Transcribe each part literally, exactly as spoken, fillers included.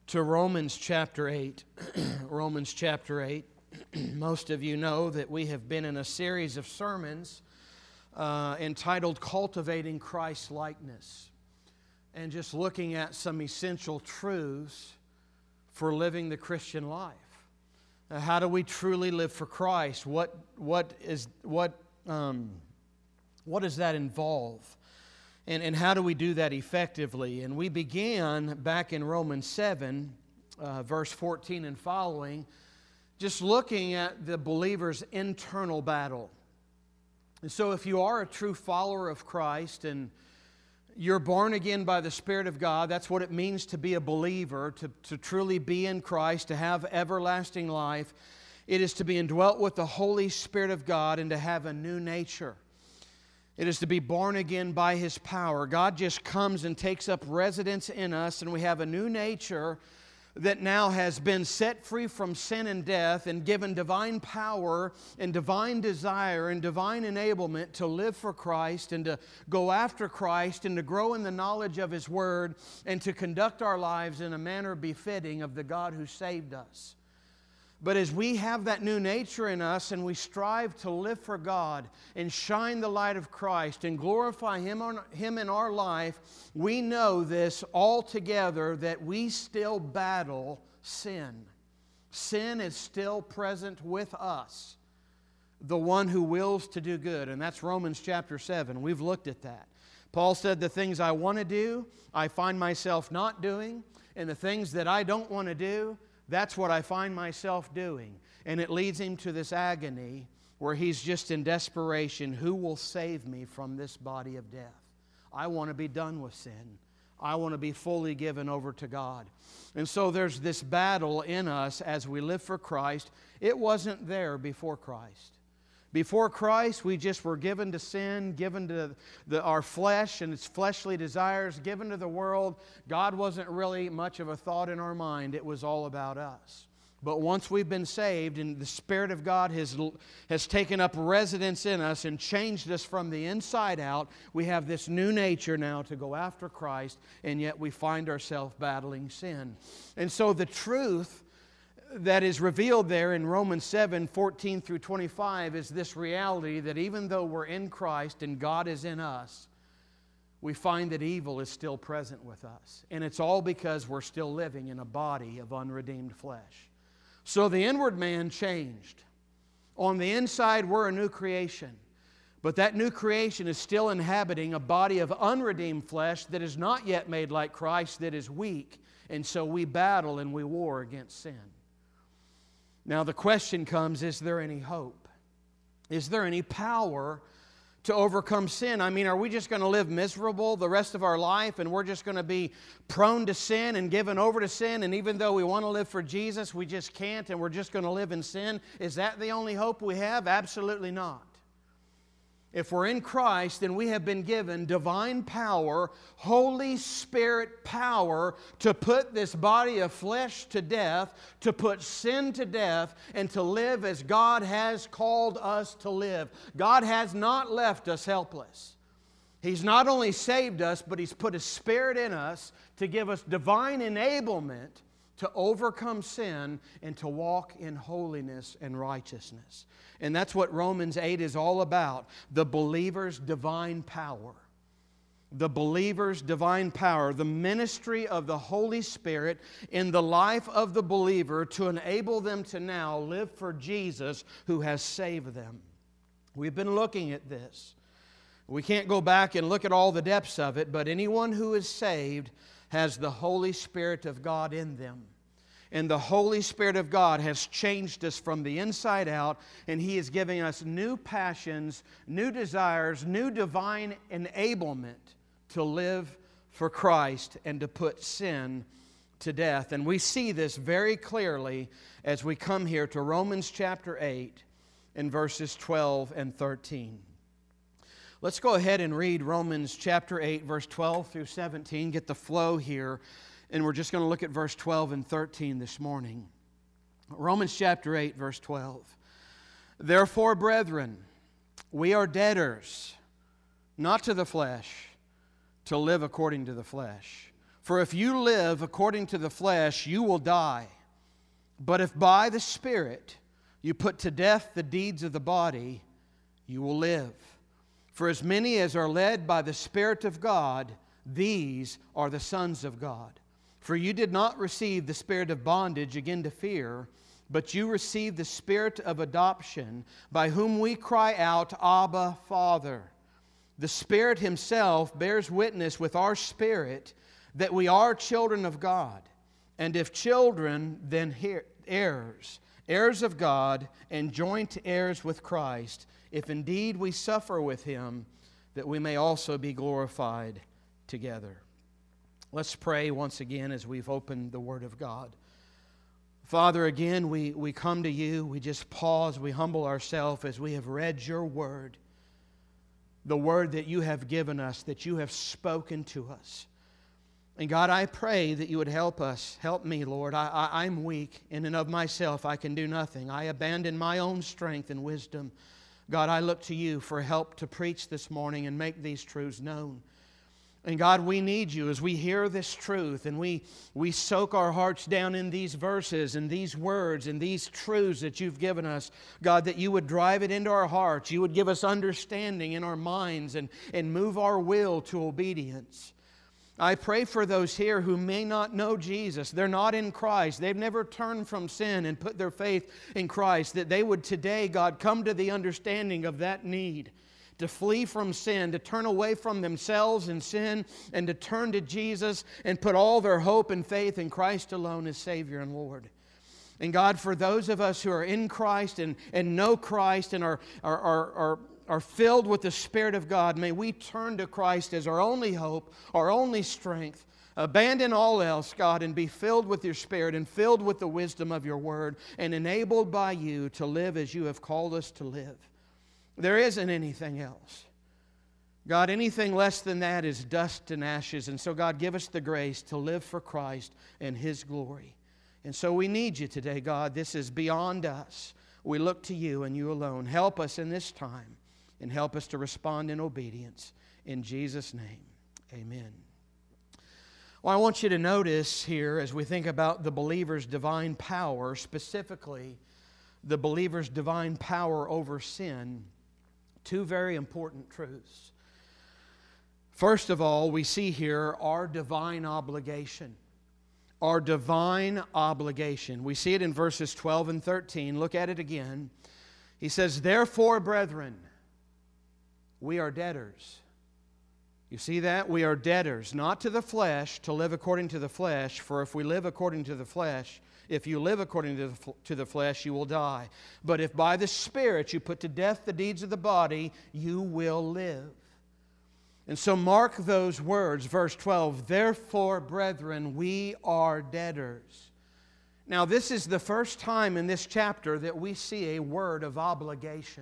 to Romans chapter eight. Romans chapter eight. Most of you know that we have been in a series of sermons uh, entitled Cultivating Christ-Likeness, and just looking at some essential truths for living the Christian life. Uh, how do we truly live for Christ? What what is what um, what does that involve? And, and how do we do that effectively? And we began back in Romans seven, uh, verse fourteen and following, just looking at the believer's internal battle. And so if you are a true follower of Christ and you're born again by the Spirit of God, that's what it means to be a believer, to, to truly be in Christ, to have everlasting life. It is to be indwelt with the Holy Spirit of God and to have a new nature. It is to be born again by His power. God just comes and takes up residence in us, and we have a new nature that now has been set free from sin and death and given divine power and divine desire and divine enablement to live for Christ and to go after Christ and to grow in the knowledge of His Word and to conduct our lives in a manner befitting of the God who saved us. But as we have that new nature in us and we strive to live for God and shine the light of Christ and glorify Him, on, Him in our life, we know this all together that we still battle sin. Sin is still present with us, the one who wills to do good. And that's Romans chapter seven. We've looked at that. Paul said, the things I want to do, I find myself not doing, and the things that I don't want to do, that's what I find myself doing. And it leads him to this agony where he's just in desperation. Who will save me from this body of death? I want to be done with sin. I want to be fully given over to God. And so there's this battle in us as we live for Christ. It wasn't there before Christ. Before Christ, we just were given to sin, given to the, our flesh and its fleshly desires, given to the world. God wasn't really much of a thought in our mind. It was all about us. But once we've been saved and the Spirit of God has, has taken up residence in us and changed us from the inside out, we have this new nature now to go after Christ, and yet we find ourselves battling sin. And so the truth that is revealed there in Romans seven, fourteen through twenty-five is this reality that even though we're in Christ and God is in us, we find that evil is still present with us. And it's all because we're still living in a body of unredeemed flesh. So the inward man changed. On the inside, we're a new creation. But that new creation is still inhabiting a body of unredeemed flesh that is not yet made like Christ, that is weak. And so we battle and we war against sin. Now the question comes, is there any hope? Is there any power to overcome sin? I mean, are we just going to live miserable the rest of our life and we're just going to be prone to sin and given over to sin, and even though we want to live for Jesus, we just can't and we're just going to live in sin? Is that the only hope we have? Absolutely not. If we're in Christ, then we have been given divine power, Holy Spirit power to put this body of flesh to death, to put sin to death, and to live as God has called us to live. God has not left us helpless. He's not only saved us, but He's put His Spirit in us to give us divine enablement to overcome sin and to walk in holiness and righteousness. And that's what Romans eight is all about. The believer's divine power. The believer's divine power. The ministry of the Holy Spirit in the life of the believer to enable them to now live for Jesus who has saved them. We've been looking at this. We can't go back and look at all the depths of it, but anyone who is saved has the Holy Spirit of God in them. And the Holy Spirit of God has changed us from the inside out, and He is giving us new passions, new desires, new divine enablement to live for Christ and to put sin to death. And we see this very clearly as we come here to Romans chapter eight in verses twelve and thirteen. Let's go ahead and read Romans chapter eight, verse twelve through seventeen, get the flow here. And we're just going to look at verse twelve and thirteen this morning. Romans chapter eight, verse twelve. Therefore, brethren, we are debtors, not to the flesh, to live according to the flesh. For if you live according to the flesh, you will die. But if by the Spirit you put to death the deeds of the body, you will live. For as many as are led by the Spirit of God, these are the sons of God. For you did not receive the spirit of bondage again to fear, but you received the Spirit of adoption, by whom we cry out, Abba, Father. The Spirit Himself bears witness with our spirit that we are children of God. And if children, then heirs, heirs of God, and joint heirs with Christ, if indeed we suffer with Him, that we may also be glorified together. Let's pray once again as we've opened the Word of God. Father, again, we, we come to You. We just pause. We humble ourselves as we have read Your Word. The Word that You have given us, that You have spoken to us. And God, I pray that You would help us. Help me, Lord. I, I, I'm weak. In and of myself, I can do nothing. I abandon my own strength and wisdom. God, I look to You for help to preach this morning and make these truths known. And God, we need You as we hear this truth and we, we soak our hearts down in these verses and these words and these truths that You've given us. God, that You would drive it into our hearts. You would give us understanding in our minds and, and move our will to obedience. I pray for those here who may not know Jesus. They're not in Christ. They've never turned from sin and put their faith in Christ. That they would today, God, come to the understanding of that need. To flee from sin, to turn away from themselves and sin, and to turn to Jesus and put all their hope and faith in Christ alone as Savior and Lord. And God, for those of us who are in Christ and, and know Christ and are, are, are, are, are filled with the Spirit of God, may we turn to Christ as our only hope, our only strength. Abandon all else, God, and be filled with Your Spirit and filled with the wisdom of Your Word and enabled by You to live as You have called us to live. There isn't anything else. God, anything less than that is dust and ashes. And so, God, give us the grace to live for Christ and His glory. And so we need You today, God. This is beyond us. We look to You and You alone. Help us in this time and help us to respond in obedience. In Jesus' name, amen. Well, I want you to notice here as we think about the believer's divine power, specifically the believer's divine power over sin, two very important truths. First of all, we see here our divine obligation. Our divine obligation. We see it in verses twelve and thirteen. Look at it again. He says, "Therefore, brethren, we are debtors." You see that? We are debtors, not to the flesh, to live according to the flesh. For if we live according to the flesh, if you live according to the, to the flesh, you will die. But if by the Spirit you put to death the deeds of the body, you will live. And so mark those words, verse twelve, "Therefore, brethren, we are debtors." Now, this is the first time in this chapter that we see a word of obligation.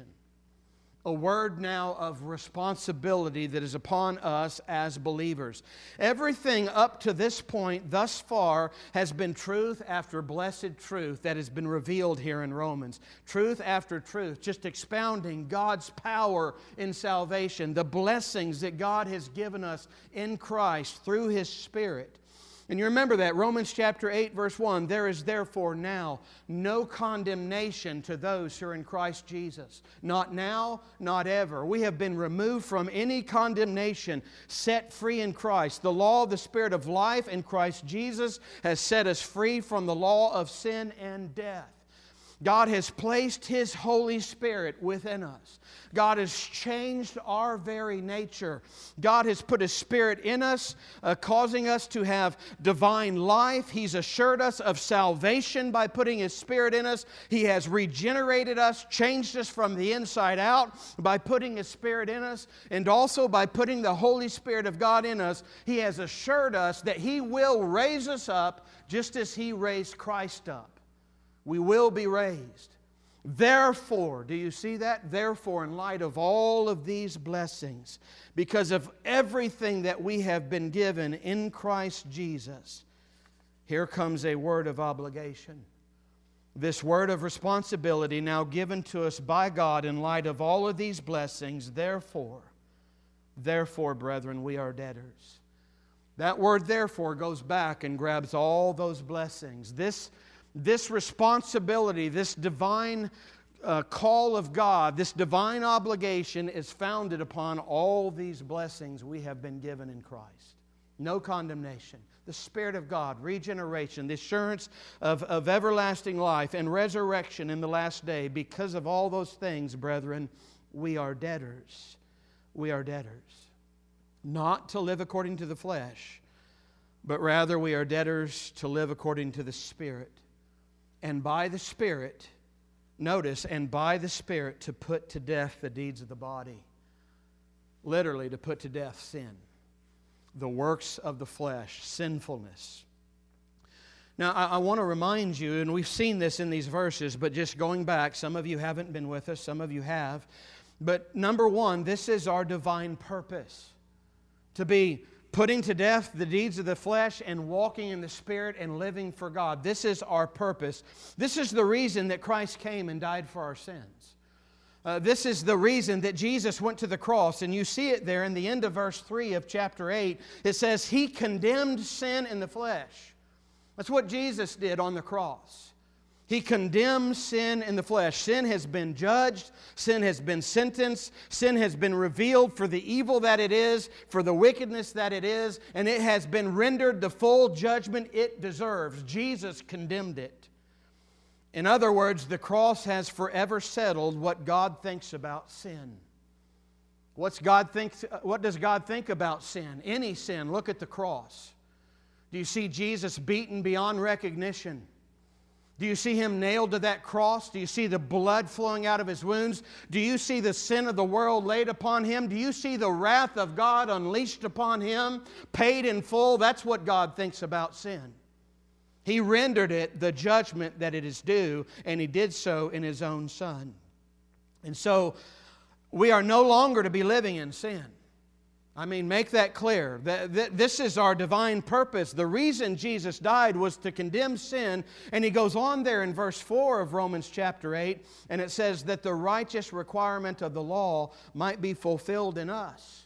A word now of responsibility that is upon us as believers. Everything up to this point, thus far, has been truth after blessed truth that has been revealed here in Romans. Truth after truth, just expounding God's power in salvation, the blessings that God has given us in Christ through His Spirit. And you remember that, Romans chapter eight, verse one, "There is therefore now no condemnation to those who are in Christ Jesus." Not now, not ever. We have been removed from any condemnation, set free in Christ. The law of the Spirit of life in Christ Jesus has set us free from the law of sin and death. God has placed His Holy Spirit within us. God has changed our very nature. God has put His Spirit in us, uh, causing us to have divine life. He's assured us of salvation by putting His Spirit in us. He has regenerated us, changed us from the inside out by putting His Spirit in us. And also by putting the Holy Spirit of God in us, He has assured us that He will raise us up just as He raised Christ up. We will be raised. Therefore, do you see that? Therefore, in light of all of these blessings, because of everything that we have been given in Christ Jesus, here comes a word of obligation. This word of responsibility now given to us by God in light of all of these blessings. Therefore, therefore, brethren, we are debtors. That word therefore goes back and grabs all those blessings. This, this responsibility, this divine uh, call of God, this divine obligation is founded upon all these blessings we have been given in Christ. No condemnation. The Spirit of God, regeneration, the assurance of, of everlasting life and resurrection in the last day. Because of all those things, brethren, we are debtors. We are debtors. Not to live according to the flesh, but rather we are debtors to live according to the Spirit. And by the Spirit, notice, and by the Spirit to put to death the deeds of the body. Literally, to put to death sin. The works of the flesh, sinfulness. Now, I, I want to remind you, and we've seen this in these verses, but just going back, some of you haven't been with us, some of you have. But number one, this is our divine purpose. To be putting to death the deeds of the flesh and walking in the Spirit and living for God. This is our purpose. This is the reason that Christ came and died for our sins. Uh, this is the reason that Jesus went to the cross, and you see it there in the end of verse three of chapter eight. It says, He condemned sin in the flesh. That's what Jesus did on the cross. He condemned sin in the flesh. Sin has been judged. Sin has been sentenced. Sin has been revealed for the evil that it is, for the wickedness that it is, and it has been rendered the full judgment it deserves. Jesus condemned it. In other words, the cross has forever settled what God thinks about sin. What's God think, what does God think about sin? Any sin. Look at the cross. Do you see Jesus beaten beyond recognition? Do you see Him nailed to that cross? Do you see the blood flowing out of His wounds? Do you see the sin of the world laid upon Him? Do you see the wrath of God unleashed upon Him, paid in full? That's what God thinks about sin. He rendered it the judgment that it is due, and He did so in His own Son. And so, we are no longer to be living in sin. I mean, make that clear. This is our divine purpose. The reason Jesus died was to condemn sin, and He goes on there in verse four of Romans chapter eight, and it says that the righteous requirement of the law might be fulfilled in us.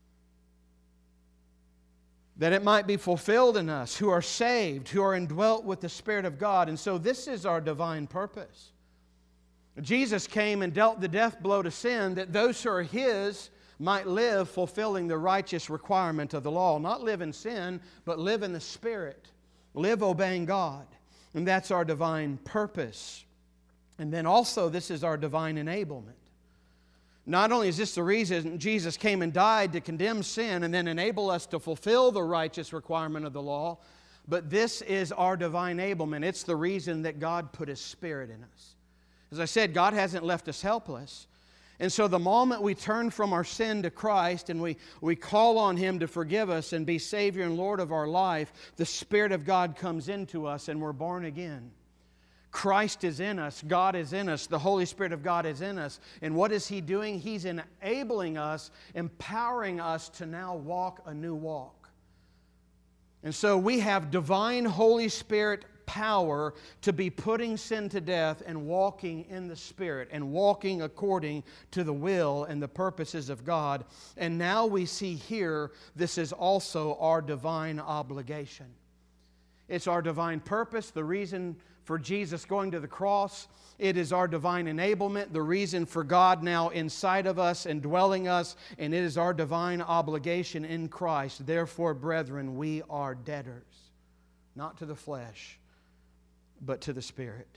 That it might be fulfilled in us who are saved, who are indwelt with the Spirit of God. And so this is our divine purpose. Jesus came and dealt the death blow to sin that those who are His might live fulfilling the righteous requirement of the law. Not live in sin, but live in the Spirit. Live obeying God. And that's our divine purpose. And then also this is our divine enablement. Not only is this the reason Jesus came and died to condemn sin and then enable us to fulfill the righteous requirement of the law, but this is our divine enablement. It's the reason that God put His Spirit in us. As I said, God hasn't left us helpless. And so the moment we turn from our sin to Christ and we, we call on Him to forgive us and be Savior and Lord of our life, the Spirit of God comes into us and we're born again. Christ is in us. God is in us. The Holy Spirit of God is in us. And what is He doing? He's enabling us, empowering us to now walk a new walk. And so we have divine Holy Spirit power to be putting sin to death and walking in the Spirit and walking according to the will and the purposes of God. And now we see here, this is also our divine obligation. It's our divine purpose, the reason for Jesus going to the cross. It is our divine enablement, the reason for God now inside of us and dwelling us, and it is our divine obligation in Christ. Therefore, brethren, we are debtors, not to the flesh, but to the Spirit.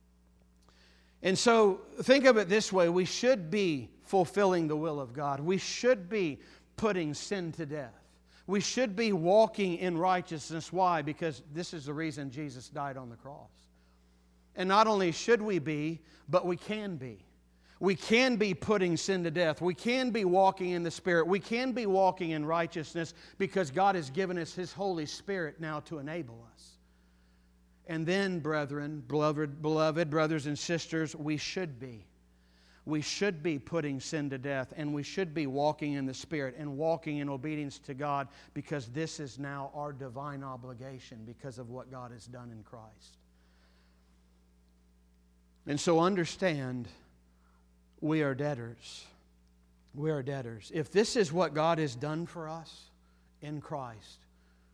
And so, think of it this way. We should be fulfilling the will of God. We should be putting sin to death. We should be walking in righteousness. Why? Because this is the reason Jesus died on the cross. And not only should we be, but we can be. We can be putting sin to death. We can be walking in the Spirit. We can be walking in righteousness because God has given us His Holy Spirit now to enable us. And then, brethren, beloved, beloved brothers and sisters, we should be. We should be putting sin to death, and we should be walking in the Spirit and walking in obedience to God because this is now our divine obligation because of what God has done in Christ. And so understand, we are debtors. We are debtors. If this is what God has done for us in Christ,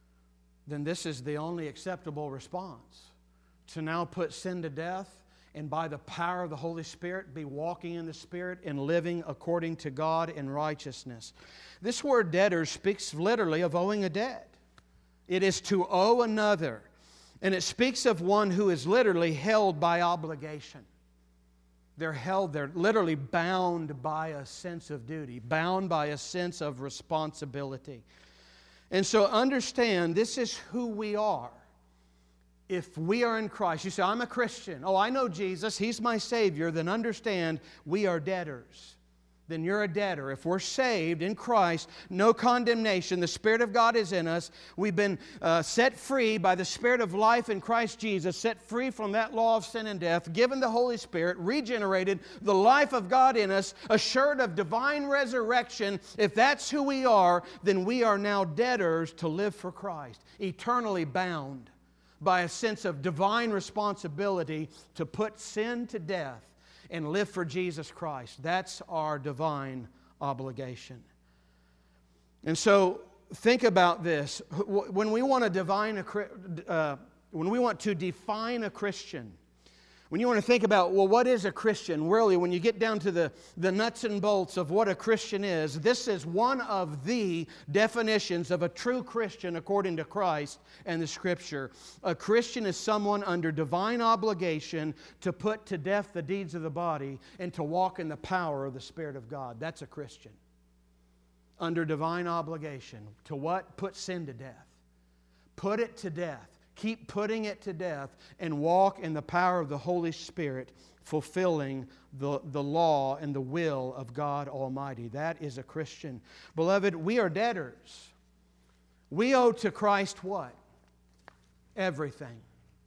then this is the only acceptable response. To now put sin to death and by the power of the Holy Spirit be walking in the Spirit and living according to God in righteousness. This word debtors speaks literally of owing a debt. It is to owe another. And it speaks of one who is literally held by obligation. They're held, they're literally bound by a sense of duty, bound by a sense of responsibility. And so understand, this is who we are. If we are in Christ, you say, I'm a Christian. Oh, I know Jesus. He's my Savior. Then understand, we are debtors. Then you're a debtor. If we're saved in Christ, no condemnation. The Spirit of God is in us. We've been uh, set free by the Spirit of life in Christ Jesus, set free from that law of sin and death, given the Holy Spirit, regenerated, the life of God in us, assured of divine resurrection. If that's who we are, then we are now debtors to live for Christ, eternally bound by a sense of divine responsibility to put sin to death and live for Jesus Christ. That's our divine obligation. And so think about this. When we want to divine a, uh, when we want to define a Christian, when you want to think about, well, what is a Christian? Really, when you get down to the, the nuts and bolts of what a Christian is, this is one of the definitions of a true Christian according to Christ and the Scripture. A Christian is someone under divine obligation to put to death the deeds of the body and to walk in the power of the Spirit of God. That's a Christian. Under divine obligation. To what? Put sin to death. Put it to death. Keep putting it to death and walk in the power of the Holy Spirit, fulfilling the, the law and the will of God Almighty. That is a Christian. Beloved, we are debtors. We owe to Christ what? Everything.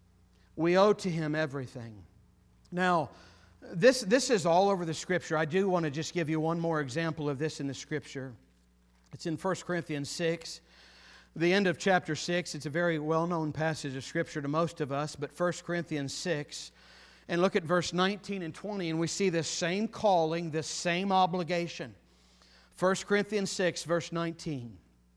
We owe to Him everything. Now, this, this is all over the Scripture. I do want to just give you one more example of this in the Scripture. It's in First Corinthians six. The end of chapter six, it's a very well-known passage of Scripture to most of us, but First Corinthians six, and look at verse nineteen and twenty, and we see this same calling, this same obligation. First Corinthians six, verse nineteen.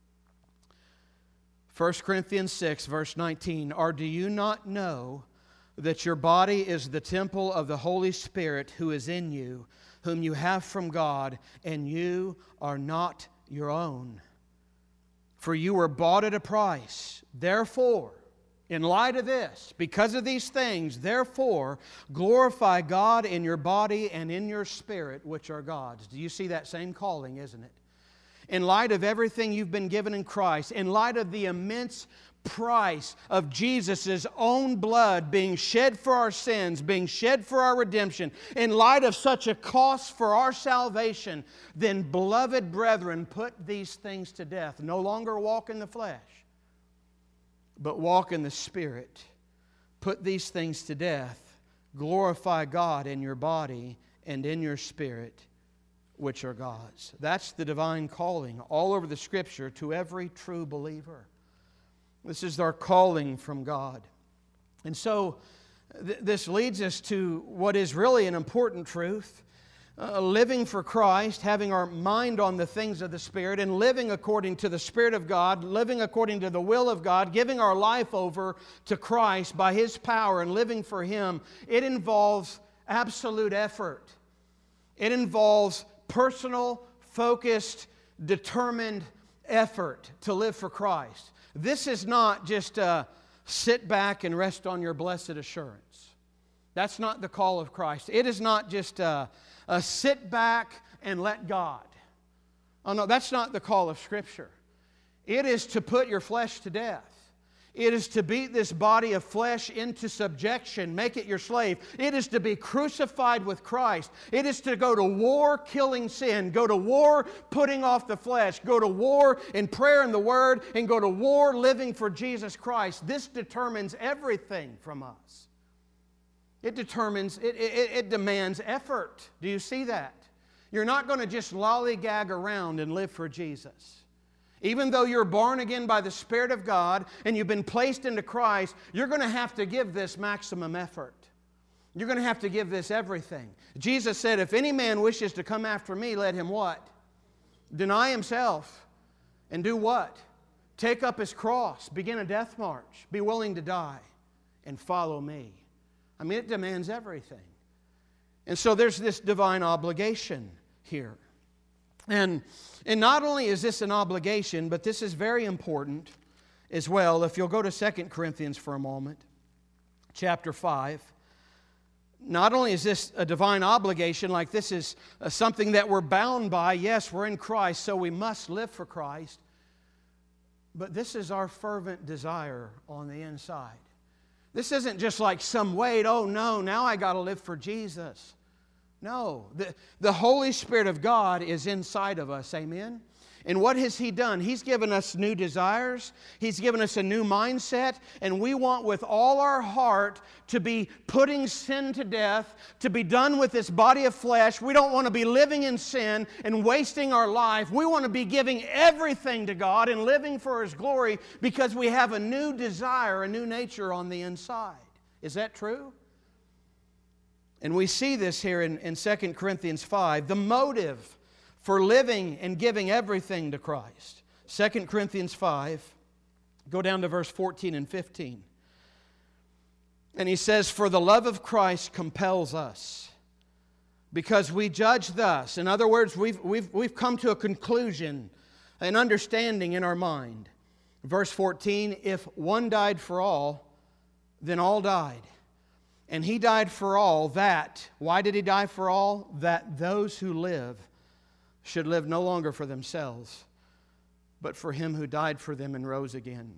First Corinthians six, verse nineteen, or do you not know that your body is the temple of the Holy Spirit who is in you, whom you have from God, and you are not your own? For you were bought at a price. Therefore, in light of this, because of these things, therefore, glorify God in your body and in your spirit, which are God's. Do you see that same calling, isn't it? In light of everything you've been given in Christ, in light of the immense price of Jesus' own blood being shed for our sins, being shed for our redemption, in light of such a cost for our salvation, then, beloved brethren, put these things to death. No longer walk in the flesh, but walk in the Spirit. Put these things to death. Glorify God in your body and in your spirit, which are God's. That's the divine calling all over the Scripture to every true believer. This is our calling from God. And so th- this leads us to what is really an important truth. Uh, living for Christ, having our mind on the things of the Spirit, and living according to the Spirit of God, living according to the will of God, giving our life over to Christ by His power and living for Him, it involves absolute effort. It involves personal, focused, determined effort to live for Christ. This is not just uh, sit back and rest on your blessed assurance. That's not the call of Christ. It is not just uh, a sit back and let God. Oh no, that's not the call of Scripture. It is to put your flesh to death. It is to beat this body of flesh into subjection, make it your slave. It is to be crucified with Christ. It is to go to war killing sin, go to war putting off the flesh, go to war in prayer and the Word, and go to war living for Jesus Christ. This determines everything from us. It determines, it, it, it demands effort. Do you see that? You're not going to just lollygag around and live for Jesus. Even though you're born again by the Spirit of God and you've been placed into Christ, you're going to have to give this maximum effort. You're going to have to give this everything. Jesus said, if any man wishes to come after me, let him what? Deny himself. And do what? take up his cross, begin a death march, be willing to die, and follow me. I mean, it demands everything. And so there's this divine obligation here. And, and not only is this an obligation, but this is very important as well. If you'll go to Second Corinthians for a moment, chapter five. Not only is this a divine obligation, like this is uh, something that we're bound by. Yes, we're in Christ, so we must live for Christ. But this is our fervent desire on the inside. This isn't just like some weight, oh no, now I got to live for Jesus. No, the, the Holy Spirit of God is inside of us, amen? And what has He done? He's given us new desires. He's given us a new mindset. And we want with all our heart to be putting sin to death, to be done with this body of flesh. We don't want to be living in sin and wasting our life. We want to be giving everything to God and living for His glory because we have a new desire, a new nature on the inside. Is that true? And we see this here in, in Second Corinthians five. The motive for living and giving everything to Christ. Second Corinthians five, go down to verse fourteen and fifteen. And he says, "For the love of Christ compels us, because we judge thus." In other words, we've, we've, we've come to a conclusion, an understanding in our mind. Verse fourteen, "If one died for all, then all died. And He died for all that." Why did He die for all? "That those who live should live no longer for themselves, but for Him who died for them and rose again."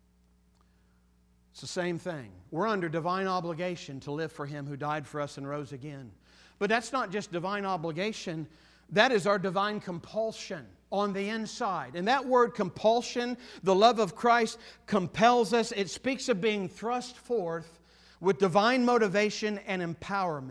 It's the same thing. We're under divine obligation to live for Him who died for us and rose again. But that's not just divine obligation. That is our divine compulsion on the inside. And that word compulsion, the love of Christ, compels us. It speaks of being thrust forth with divine motivation and empowerment.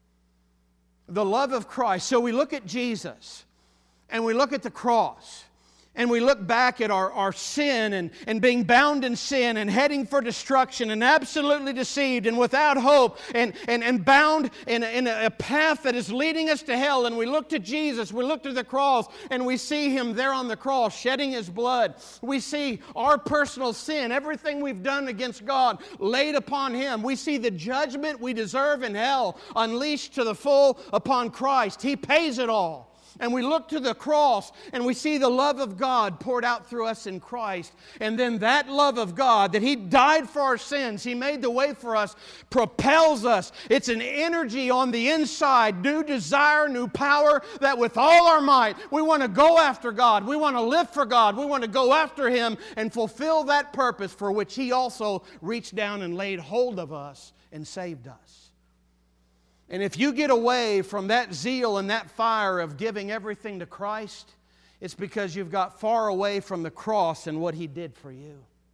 The love of Christ. So we look at Jesus, and we look at the cross, and we look back at our, our sin and, and being bound in sin and heading for destruction and absolutely deceived and without hope and, and, and bound in, a, in a path that is leading us to hell. And we look to Jesus, we look to the cross, and we see Him there on the cross shedding His blood. We see our personal sin, everything we've done against God, laid upon Him. We see the judgment we deserve in hell unleashed to the full upon Christ. He pays it all. And we look to the cross and we see the love of God poured out through us in Christ. And then that love of God, that He died for our sins, He made the way for us, propels us. It's an energy on the inside, new desire, new power, that with all our might, we want to go after God. We want to live for God. We want to go after Him and fulfill that purpose for which He also reached down and laid hold of us and saved us. And if you get away from that zeal and that fire of giving everything to Christ, it's because you've got far away from the cross and what He did for you.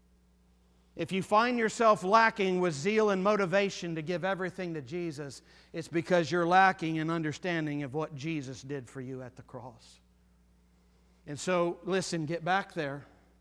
If you find yourself lacking with zeal and motivation to give everything to Jesus, it's because you're lacking in understanding of what Jesus did for you at the cross. And so, listen, get back there.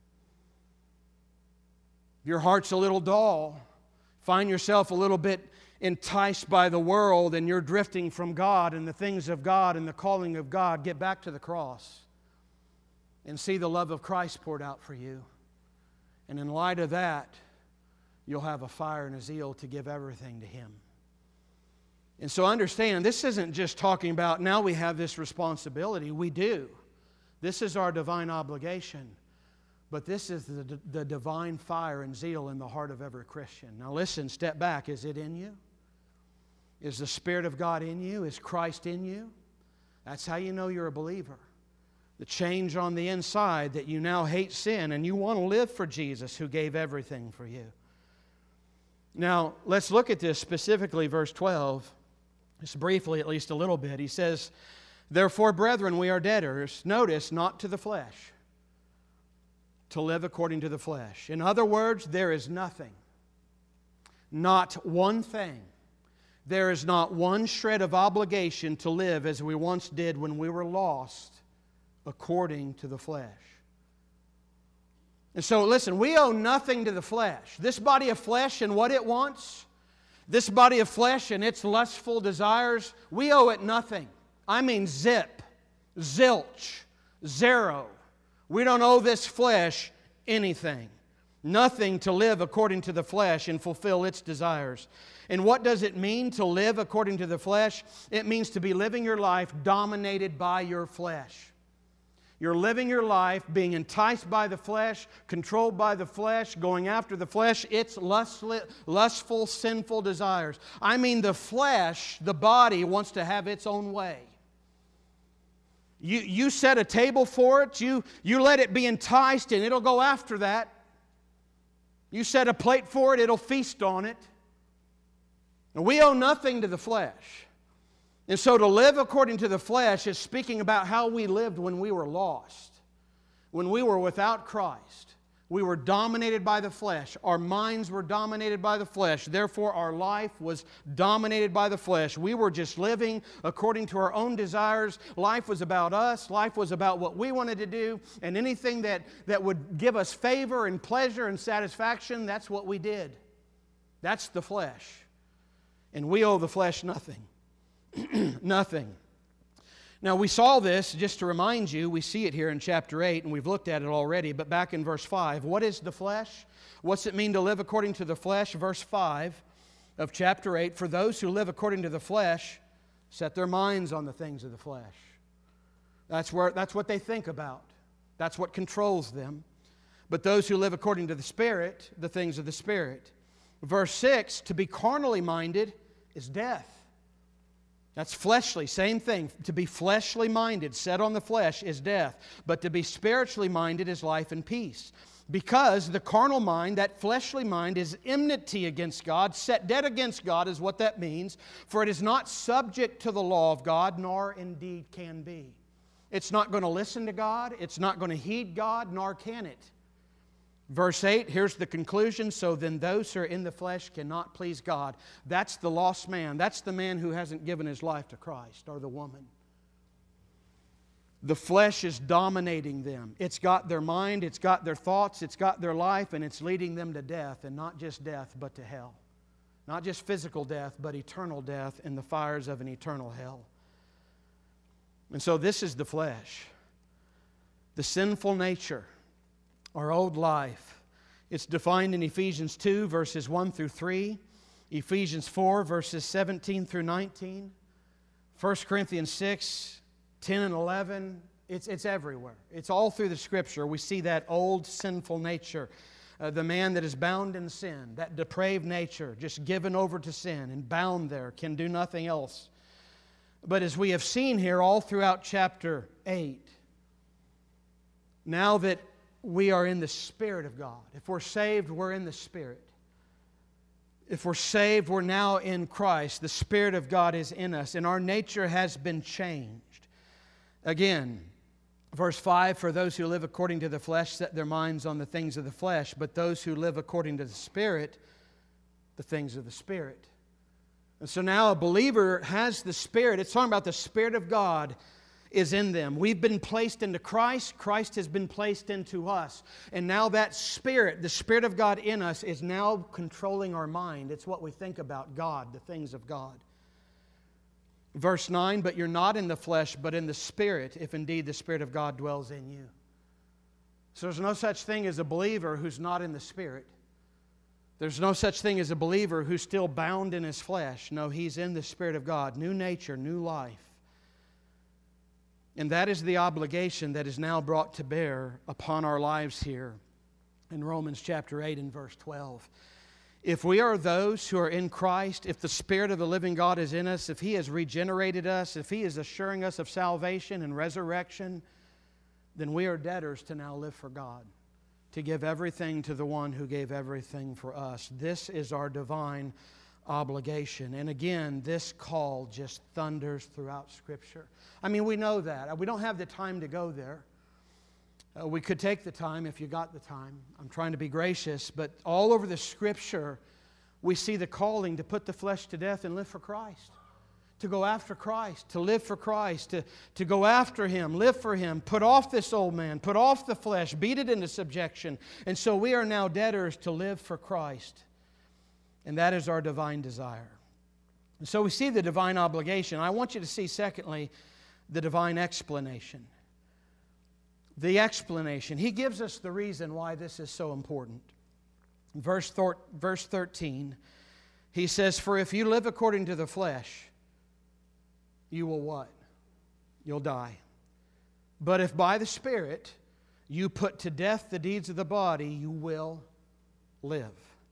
Your heart's a little dull. Find yourself a little bit enticed by the world and you're drifting from God and the things of God and the calling of God. Get back to the cross and see the love of Christ poured out for you. And in light of that, you'll have a fire and a zeal to give everything to Him. And so understand, this isn't just talking about now we have this responsibility. We do. This is our divine obligation. But this is the, the divine fire and zeal in the heart of every Christian. Now listen, step back. Is it in you? Is the Spirit of God in you? Is Christ in you? That's how you know you're a believer. The change on the inside that you now hate sin and you want to live for Jesus who gave everything for you. Now, let's look at this specifically, verse twelve. Just briefly, at least a little bit. He says, "Therefore, brethren, we are debtors." Notice, not to the flesh. To live according to the flesh. In other words, there is nothing, not one thing. There is not one shred of obligation to live as we once did when we were lost according to the flesh. And so, listen, we owe nothing to the flesh. This body of flesh and what it wants, this body of flesh and its lustful desires, we owe it nothing. I mean zip, zilch, zero. We don't owe this flesh anything. Nothing to live according to the flesh and fulfill its desires. And what does it mean to live according to the flesh? It means to be living your life dominated by your flesh. You're living your life being enticed by the flesh, controlled by the flesh, going after the flesh, its lustful, sinful desires. I mean, the flesh, the body, wants to have its own way. You, you set a table for it, you, you let it be enticed, and it'll go after that. You set a plate for it, it'll feast on it. And we owe nothing to the flesh. And so to live according to the flesh is speaking about how we lived when we were lost. When we were without Christ. We were dominated by the flesh. Our minds were dominated by the flesh. Therefore, our life was dominated by the flesh. We were just living according to our own desires. Life was about us. Life was about what we wanted to do. And anything that, that would give us favor and pleasure and satisfaction, that's what we did. That's the flesh. And we owe the flesh nothing. Nothing. Now, we saw this, just to remind you, we see it here in chapter eight, and we've looked at it already, but back in verse five, what is the flesh? What's it mean to live according to the flesh? Verse five of chapter eight, for those who live according to the flesh, set their minds on the things of the flesh. That's where, that's what they think about. That's what controls them. But those who live according to the Spirit, the things of the Spirit. Verse six, to be carnally minded is death. That's fleshly, same thing. To be fleshly minded, set on the flesh, is death. But to be spiritually minded is life and peace. Because the carnal mind, that fleshly mind, is enmity against God. Set dead against God is what that means. For it is not subject to the law of God, nor indeed can be. It's not going to listen to God. It's not going to heed God, nor can it. Verse eight, here's the conclusion. So then those who are in the flesh cannot please God. That's the lost man. That's the man who hasn't given his life to Christ, or the woman. The flesh is dominating them. It's got their mind, it's got their thoughts, it's got their life, and it's leading them to death. And not just death, but to hell. Not just physical death, but eternal death in the fires of an eternal hell. And so this is the flesh. The sinful nature. Our old life. It's defined in Ephesians two, verses one through three. Ephesians four, verses seventeen through nineteen. First Corinthians six, ten and eleven. It's, it's everywhere. It's all through the Scripture. We see that old sinful nature. Uh, the man that is bound in sin. That depraved nature, just given over to sin and bound there, can do nothing else. But as we have seen here all throughout chapter eight, now that we are in the Spirit of God. If we're saved, we're in the Spirit. If we're saved, we're now in Christ. The Spirit of God is in us, and our nature has been changed. Again, verse five, for those who live according to the flesh set their minds on the things of the flesh, but those who live according to the Spirit, the things of the Spirit. And so now a believer has the Spirit. It's talking about the Spirit of God is in them. We've been placed into Christ. Christ has been placed into us. And now that Spirit, the Spirit of God in us, is now controlling our mind. It's what we think about God, the things of God. Verse nine, but you're not in the flesh, but in the Spirit, if indeed the Spirit of God dwells in you. So there's no such thing as a believer who's not in the Spirit. There's no such thing as a believer who's still bound in his flesh. No, he's in the Spirit of God. New nature, new life. And that is the obligation that is now brought to bear upon our lives here in Romans chapter eight and verse twelve. If we are those who are in Christ, if the Spirit of the living God is in us, if He has regenerated us, if He is assuring us of salvation and resurrection, then we are debtors to now live for God, to give everything to the one who gave everything for us. This is our divine obligation. And again, this call just thunders throughout Scripture. I mean, we know that. We don't have the time to go there. Uh, we could take the time if you got the time. I'm trying to be gracious, but all over the Scripture, we see the calling to put the flesh to death and live for Christ. To go after Christ, to live for Christ, to, to go after Him, live for Him, put off this old man, put off the flesh, beat it into subjection. And so we are now debtors to live for Christ. And that is our divine desire. And so we see the divine obligation. I want you to see, secondly, the divine explanation. the explanation. He gives us the reason why this is so important. Verse, thir- verse thirteen, he says, "For if you live according to the flesh, you will" what? "You'll die. But if by the Spirit you put to death the deeds of the body, you will live."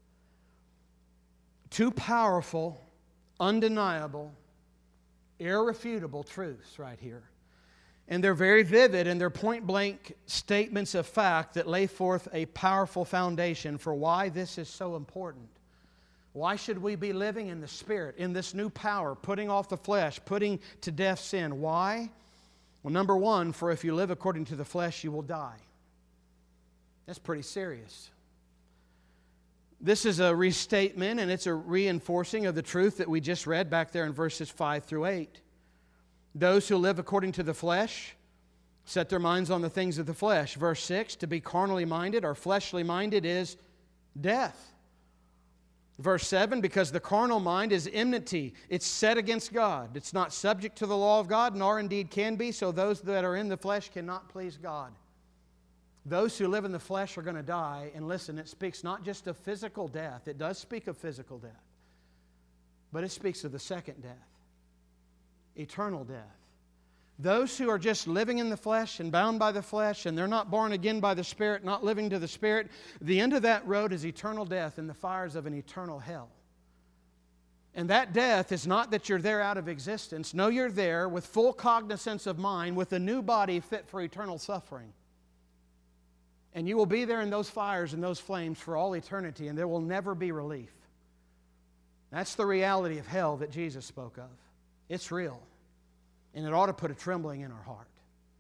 Two powerful, undeniable, irrefutable truths right here. And they're very vivid, and they're point-blank statements of fact that lay forth a powerful foundation for why this is so important. Why should we be living in the Spirit, in this new power, putting off the flesh, putting to death sin? Why? Well, number one, for if you live according to the flesh, you will die. That's pretty serious. This is a restatement, and it's a reinforcing of the truth that we just read back there in verses five through eight. Those who live according to the flesh set their minds on the things of the flesh. Verse six, to be carnally minded or fleshly minded is death. Verse seven, because the carnal mind is enmity. It's set against God. It's not subject to the law of God, nor indeed can be, so those that are in the flesh cannot please God. Those who live in the flesh are going to die. And listen, it speaks not just of physical death. It does speak of physical death. But it speaks of the second death. Eternal death. Those who are just living in the flesh and bound by the flesh, and they're not born again by the Spirit, not living to the Spirit, the end of that road is eternal death in the fires of an eternal hell. And that death is not that you're there out of existence. No, you're there with full cognizance of mind, with a new body fit for eternal suffering. And you will be there in those fires and those flames for all eternity, and there will never be relief. That's the reality of hell that Jesus spoke of. It's real. And it ought to put a trembling in our heart.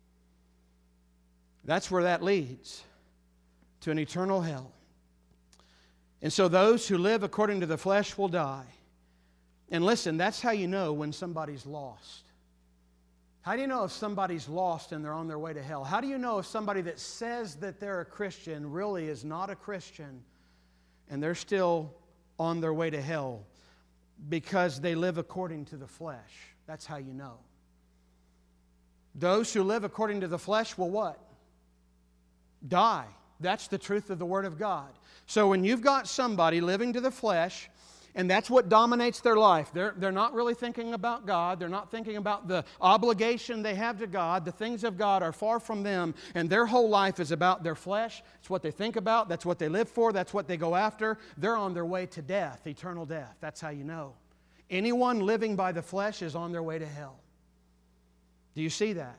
That's where that leads, to an eternal hell. And so those who live according to the flesh will die. And listen, that's how you know when somebody's lost. How do you know if somebody's lost and they're on their way to hell? How do you know if somebody that says that they're a Christian really is not a Christian and they're still on their way to hell because they live according to the flesh? That's how you know. Those who live according to the flesh will what? Die. That's the truth of the Word of God. So when you've got somebody living to the flesh, and that's what dominates their life. They're, they're not really thinking about God. They're not thinking about the obligation they have to God. The things of God are far from them, and their whole life is about their flesh. It's what they think about. That's what they live for. That's what they go after. They're on their way to death, eternal death. That's how you know. Anyone living by the flesh is on their way to hell. Do you see that?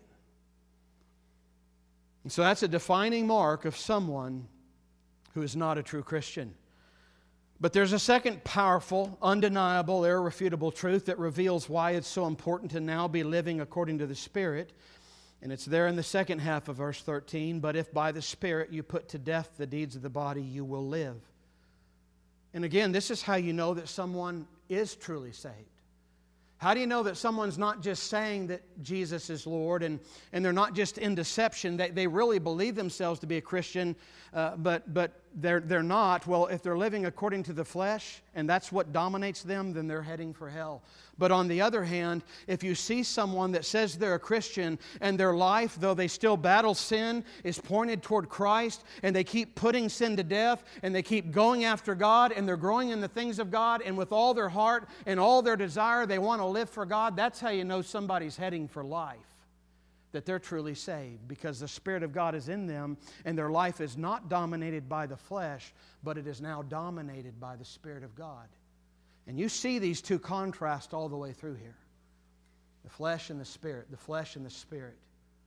And so that's a defining mark of someone who is not a true Christian. But there's a second powerful, undeniable, irrefutable truth that reveals why it's so important to now be living according to the Spirit. And it's there in the second half of verse thirteen. But if by the Spirit you put to death the deeds of the body, you will live. And again, this is how you know that someone is truly saved. How do you know that someone's not just saying that Jesus is Lord and, and they're not just in deception, that they really believe themselves to be a Christian, uh, but, but they're, they're not? Well, if they're living according to the flesh and that's what dominates them, then they're heading for hell. But on the other hand, if you see someone that says they're a Christian and their life, though they still battle sin, is pointed toward Christ, and they keep putting sin to death, and they keep going after God, and they're growing in the things of God, and with all their heart and all their desire, they want to live for God, that's how you know somebody's heading for life, that they're truly saved, because the Spirit of God is in them, and their life is not dominated by the flesh, but it is now dominated by the Spirit of God. And you see these two contrast all the way through here. The flesh and the Spirit. The flesh and the Spirit.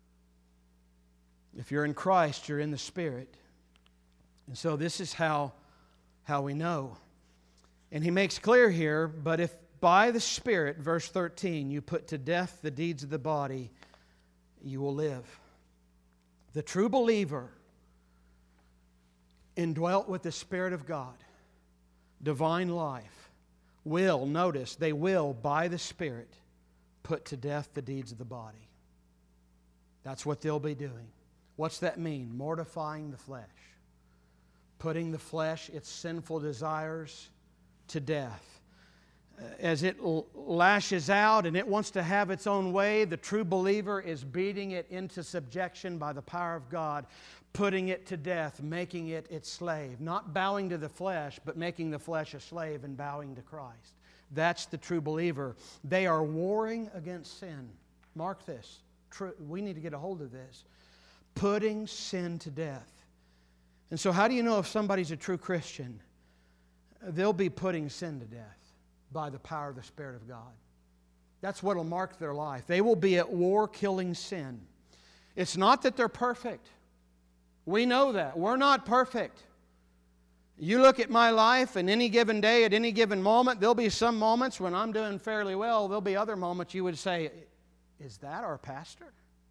If you're in Christ, you're in the Spirit. And so this is how, how we know. And he makes clear here, but if by the Spirit, verse thirteen, you put to death the deeds of the body, you will live. The true believer, indwelt with the Spirit of God, divine life, will, notice, they will, by the Spirit, put to death the deeds of the body. That's what they'll be doing. What's that mean? Mortifying the flesh. Putting the flesh, its sinful desires, to death. as it lashes out and it wants to have its own way, the true believer is beating it into subjection by the power of God, putting it to death, making it its slave. Not bowing to the flesh, but making the flesh a slave and bowing to Christ. That's the true believer. They are warring against sin. Mark this. True, we need to get a hold of this. Putting sin to death. And so how do you know if somebody's a true Christian? They'll be putting sin to death by the power of the Spirit of God. That's what will mark their life. They will be at war killing sin. It's not that they're perfect. We know that. We're not perfect. You look at my life, and any given day, at any given moment, there'll be some moments when I'm doing fairly well. There'll be other moments you would say, is that our pastor?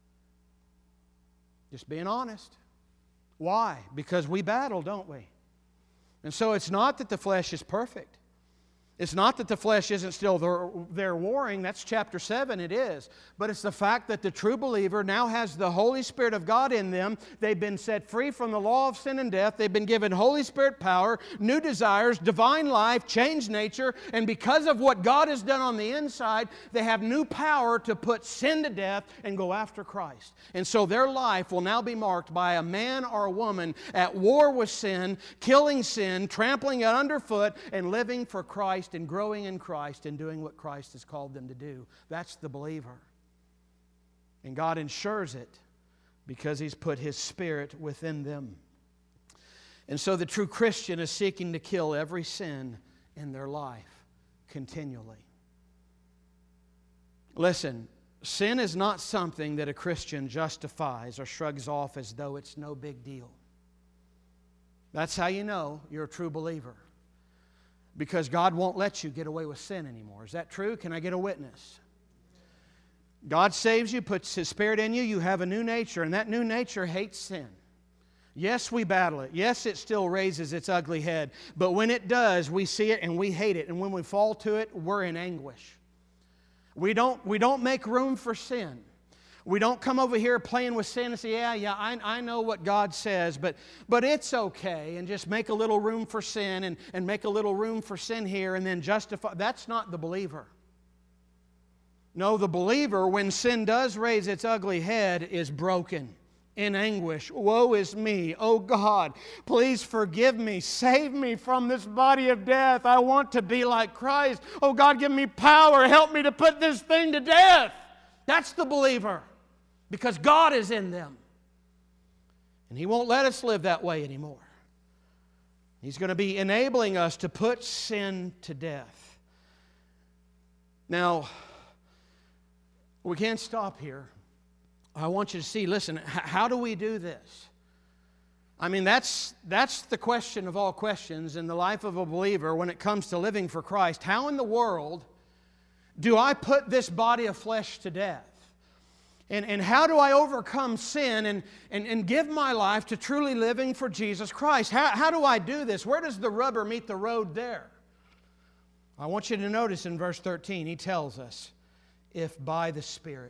Just being honest. Why? Because we battle, don't we? And so it's not that the flesh is perfect. It's not that the flesh isn't still there, there warring. That's chapter seven, it is. But it's the fact that the true believer now has the Holy Spirit of God in them. They've been set free from the law of sin and death. They've been given Holy Spirit power, new desires, divine life, changed nature. And because of what God has done on the inside, they have new power to put sin to death and go after Christ. And so their life will now be marked by a man or a woman at war with sin, killing sin, trampling it underfoot, and living for Christ and growing in Christ and doing what Christ has called them to do. That's the believer. And God ensures it because He's put His Spirit within them. And so the true Christian is seeking to kill every sin in their life continually. Listen, sin is not something that a Christian justifies or shrugs off as though it's no big deal. That's how you know you're a true believer. Because God won't let you get away with sin anymore. Is that true? Can I get a witness? God saves you, puts His Spirit in you, you have a new nature, and that new nature hates sin. Yes, we battle it. Yes, it still raises its ugly head. But when it does, we see it and we hate it. And when we fall to it, we're in anguish. We don't, we don't make room for sin. We don't come over here playing with sin and say, yeah, yeah, I, I know what God says, but, but it's okay, and just make a little room for sin and, and make a little room for sin here and then justify. That's not the believer. No, the believer, when sin does raise its ugly head, is broken, in anguish. Woe is me. Oh God, please forgive me. Save me from this body of death. I want to be like Christ. Oh God, give me power. Help me to put this thing to death. That's the believer. Because God is in them. And He won't let us live that way anymore. He's going to be enabling us to put sin to death. Now, we can't stop here. I want you to see, listen, how do we do this? I mean, that's, that's the question of all questions in the life of a believer when it comes to living for Christ. How in the world do I put this body of flesh to death? And, and how do I overcome sin and, and, and give my life to truly living for Jesus Christ? How, how do I do this? Where does the rubber meet the road there? I want you to notice in verse thirteen, he tells us, if by the Spirit,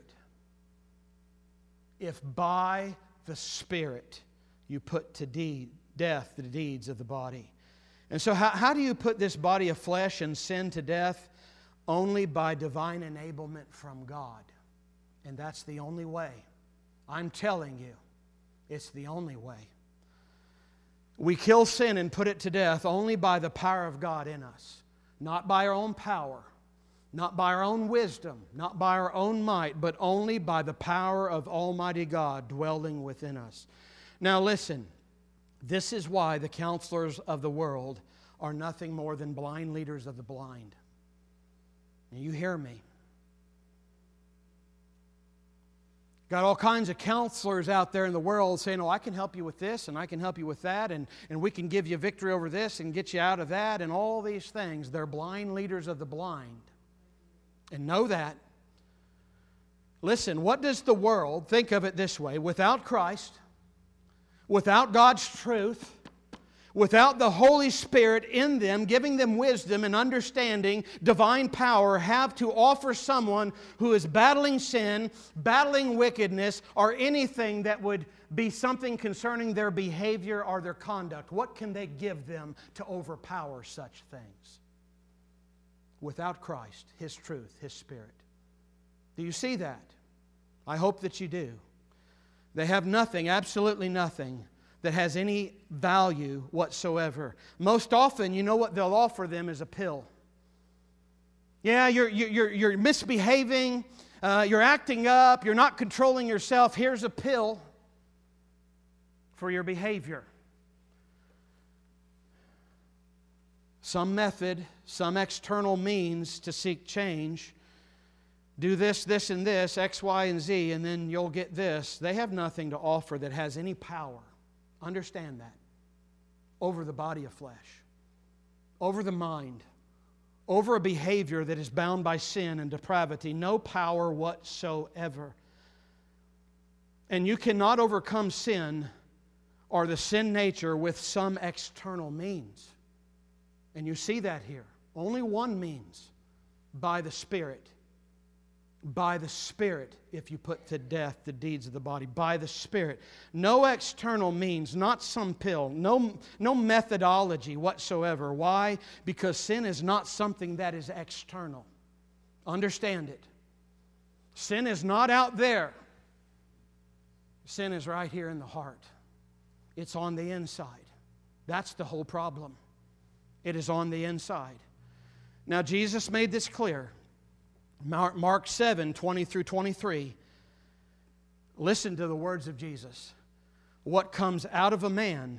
if by the Spirit you put to deed, death the deeds of the body. And so how, how do you put this body of flesh and sin to death? Only by divine enablement from God. And that's the only way. I'm telling you, it's the only way. We kill sin and put it to death only by the power of God in us. Not by our own power, not by our own wisdom, not by our own might, but only by the power of Almighty God dwelling within us. Now listen, this is why the counselors of the world are nothing more than blind leaders of the blind. Now you hear me. Got all kinds of counselors out there in the world saying, oh, I can help you with this and I can help you with that and, and we can give you victory over this and get you out of that and all these things. They're blind leaders of the blind. And know that. Listen, what does the world, think of it this way, without Christ, without God's truth, without the Holy Spirit in them, giving them wisdom and understanding, divine power, have to offer someone who is battling sin, battling wickedness, or anything that would be something concerning their behavior or their conduct? What can they give them to overpower such things? without Christ, His truth, His Spirit. Do you see that? I hope that you do. They have nothing, absolutely nothing, that has any value whatsoever. Most often, you know what they'll offer them is a pill. Yeah, you're, you're, you're misbehaving, uh, you're acting up, you're not controlling yourself. Here's a pill for your behavior. Some method, some external means to seek change. Do this, this, and this, X, Y, and Z, and then you'll get this. They have nothing to offer that has any power. Understand that. Over the body of flesh. Over the mind. Over a behavior that is bound by sin and depravity. No power whatsoever. And you cannot overcome sin or the sin nature with some external means. And you see that here. Only one means. By the Spirit. By the Spirit, if you put to death the deeds of the body. By the Spirit. No external means, not some pill, no, no methodology whatsoever. Why? Because sin is not something that is external. Understand it. Sin is not out there. Sin is right here in the heart. It's on the inside. That's the whole problem. It is on the inside. Now, Jesus made this clear. Mark seven, twenty through twenty-three. Listen to the words of Jesus. What comes out of a man,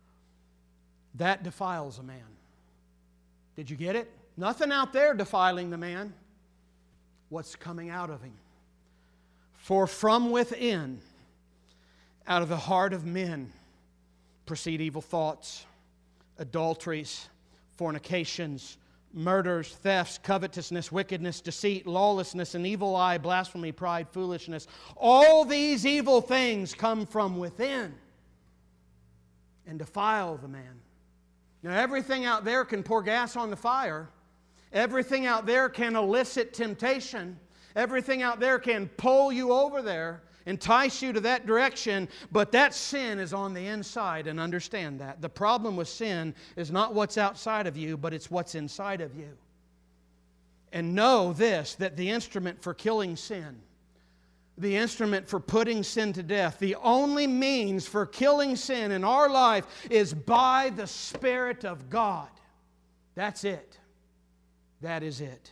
that defiles a man. Did you get it? Nothing out there defiling the man. What's coming out of him? For from within, out of the heart of men, proceed evil thoughts, adulteries, fornications, murders, thefts, covetousness, wickedness, deceit, lawlessness, an evil eye, blasphemy, pride, foolishness. All these evil things come from within and defile the man. Now, everything out there can pour gas on the fire. Everything out there can elicit temptation. Everything out there can pull you over there, entice you to that direction, but that sin is on the inside, and understand that. The problem with sin is not what's outside of you, but it's what's inside of you. And know this, that the instrument for killing sin, the instrument for putting sin to death, the only means for killing sin in our life is by the Spirit of God. That's it. That is it.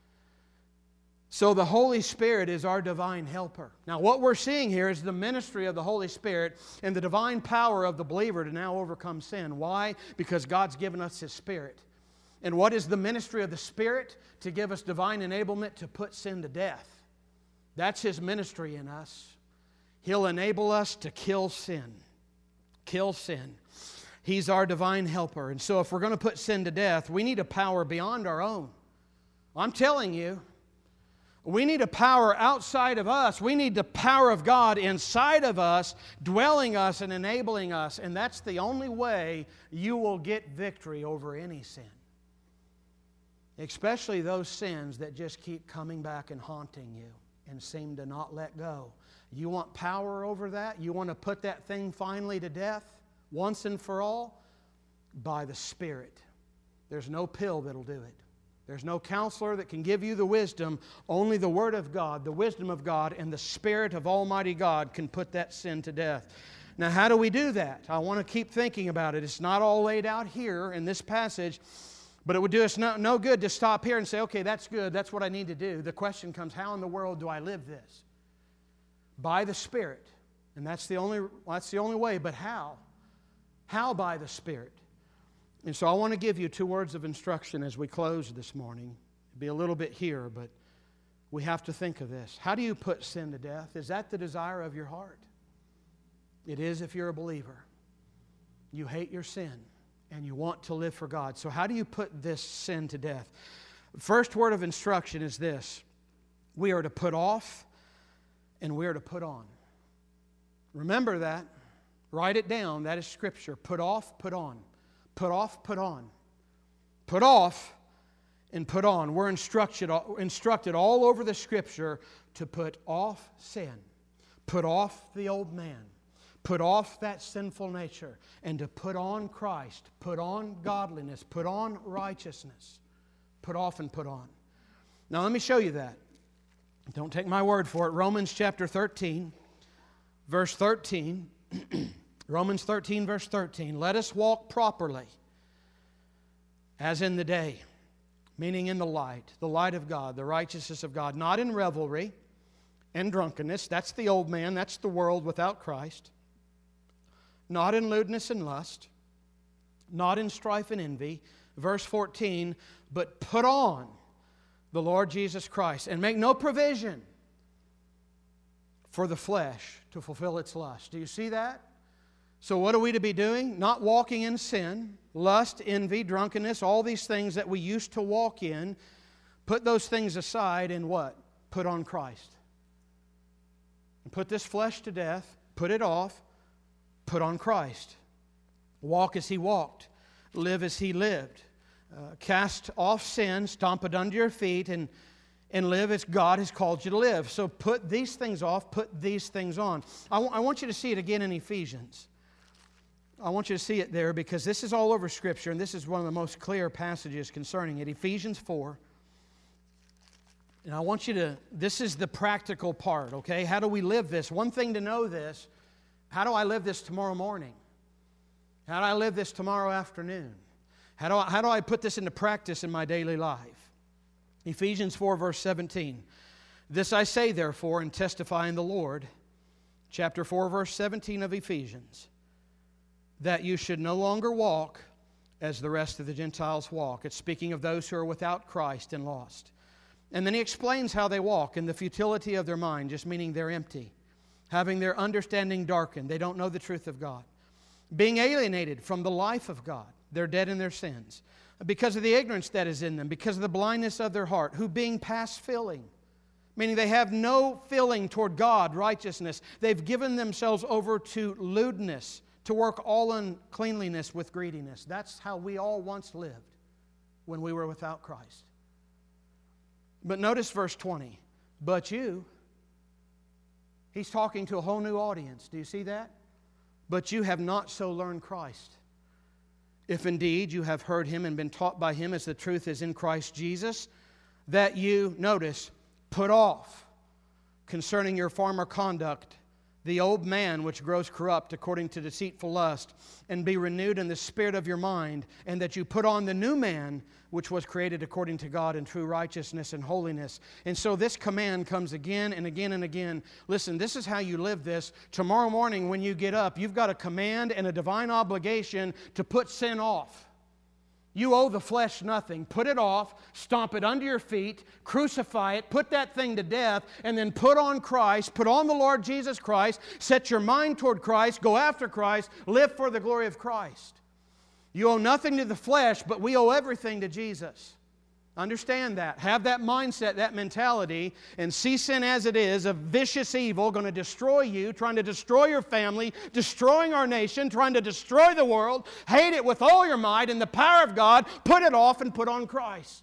So the Holy Spirit is our divine helper. Now what we're seeing here is the ministry of the Holy Spirit and the divine power of the believer to now overcome sin. Why? Because God's given us His Spirit. And what is the ministry of the Spirit? To give us divine enablement to put sin to death. That's His ministry in us. He'll enable us to kill sin. Kill sin. He's our divine helper. And so if we're going to put sin to death, we need a power beyond our own. I'm telling you, we need a power outside of us. We need the power of God inside of us, dwelling us and enabling us. And that's the only way you will get victory over any sin. Especially those sins that just keep coming back and haunting you and seem to not let go. You want power over that? You want to put that thing finally to death once and for all? By the Spirit. There's no pill that'll do it. There's no counselor that can give you the wisdom. Only the Word of God, the wisdom of God, and the Spirit of Almighty God can put that sin to death. Now, how do we do that? I want to keep thinking about it. It's not all laid out here in this passage, but it would do us no, no good to stop here and say, okay, that's good, that's what I need to do. The question comes, how in the world do I live this? By the Spirit. And that's the only, that's the only way, but how? How by the Spirit? And so I want to give you two words of instruction as we close this morning. It'll be a little bit here, but we have to think of this. How do you put sin to death? Is that the desire of your heart? It is if you're a believer. You hate your sin and you want to live for God. So how do you put this sin to death? The first word of instruction is this. We are to put off and we are to put on. Remember that. Write it down. That is Scripture. Put off, put on. Put off, put on. Put off and put on. We're instructed, instructed all over the Scripture to put off sin. Put off the old man. Put off that sinful nature. And to put on Christ. Put on godliness. Put on righteousness. Put off and put on. Now let me show you that. Don't take my word for it. Romans chapter thirteen, verse thirteen. Romans thirteen, verse thirteen. Let us walk properly as in the day, meaning in the light, the light of God, the righteousness of God, not in revelry and drunkenness. That's the old man. That's the world without Christ. Not in lewdness and lust. Not in strife and envy. Verse fourteen, but put on the Lord Jesus Christ and make no provision for the flesh to fulfill its lust. Do you see that? So what are we to be doing? Not walking in sin, lust, envy, drunkenness, all these things that we used to walk in. Put those things aside and what? Put on Christ. And put this flesh to death, put it off, put on Christ. Walk as He walked, live as He lived. Uh, cast off sin, stomp it under your feet, and, and live as God has called you to live. So put these things off, put these things on. I, w- I want you to see it again in Ephesians. I want you to see it there because this is all over Scripture, and this is one of the most clear passages concerning it. Ephesians four. And I want you to, this is the practical part, okay? How do we live this? One thing to know this, how do I live this tomorrow morning? How do I live this tomorrow afternoon? How do I, how do I put this into practice in my daily life? Ephesians four, verse seventeen. This I say, therefore, and testify in the Lord, chapter four, verse seventeen of Ephesians, that you should no longer walk as the rest of the Gentiles walk. It's speaking of those who are without Christ and lost. And then he explains how they walk in the futility of their mind, just meaning they're empty, having their understanding darkened. They don't know the truth of God. Being alienated from the life of God. They're dead in their sins because of the ignorance that is in them, because of the blindness of their heart, who being past feeling, meaning they have no feeling toward God, righteousness. They've given themselves over to lewdness, to work all uncleanliness with greediness. That's how we all once lived when we were without Christ. But notice verse twenty. But you, he's talking to a whole new audience. Do you see that? But you have not so learned Christ. If indeed you have heard Him and been taught by Him as the truth is in Christ Jesus, that you, notice, put off concerning your former conduct the old man which grows corrupt according to deceitful lust, and be renewed in the spirit of your mind, and that you put on the new man which was created according to God in true righteousness and holiness. And so this command comes again and again and again. Listen, this is how you live this. Tomorrow morning when you get up, you've got a command and a divine obligation to put sin off. You owe the flesh nothing. Put it off, stomp it under your feet, crucify it, put that thing to death, and then put on Christ, put on the Lord Jesus Christ, set your mind toward Christ, go after Christ, live for the glory of Christ. You owe nothing to the flesh, but we owe everything to Jesus. Understand that. Have that mindset, that mentality, and see sin as it is, a vicious evil going to destroy you, trying to destroy your family, destroying our nation, trying to destroy the world. Hate it with all your might in the power of God. Put it off and put on Christ.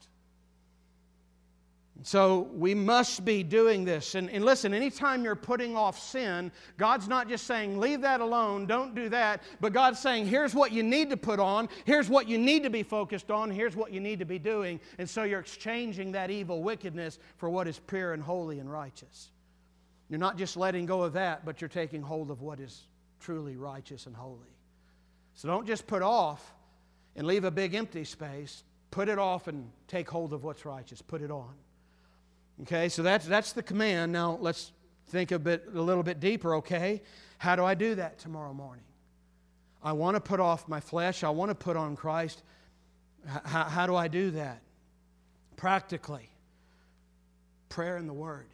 So we must be doing this. And, and listen, anytime you're putting off sin, God's not just saying, leave that alone, don't do that. But God's saying, here's what you need to put on. Here's what you need to be focused on. Here's what you need to be doing. And so you're exchanging that evil wickedness for what is pure and holy and righteous. You're not just letting go of that, but you're taking hold of what is truly righteous and holy. So don't just put off and leave a big empty space. Put it off and take hold of what's righteous. Put it on. Okay, so that's that's the command. Now let's think a bit, a little bit deeper. Okay, how do I do that tomorrow morning? I want to put off my flesh. I want to put on Christ. H- how do I do that? Practically, prayer and the Word.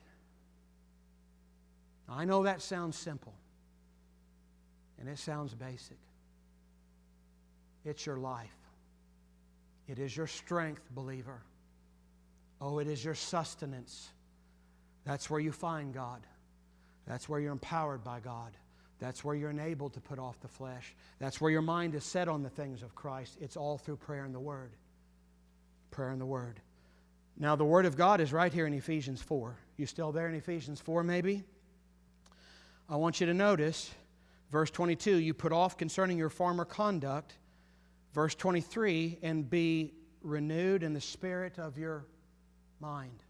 I know that sounds simple, and it sounds basic. It's your life. It is your strength, believer. Oh, it is your sustenance. That's where you find God. That's where you're empowered by God. That's where you're enabled to put off the flesh. That's where your mind is set on the things of Christ. It's all through prayer and the Word. Prayer and the Word. Now, the Word of God is right here in Ephesians four. You still there in Ephesians four, maybe? I want you to notice, verse twenty-two, you put off concerning your former conduct. Verse twenty-three, and be renewed in the spirit of your mind.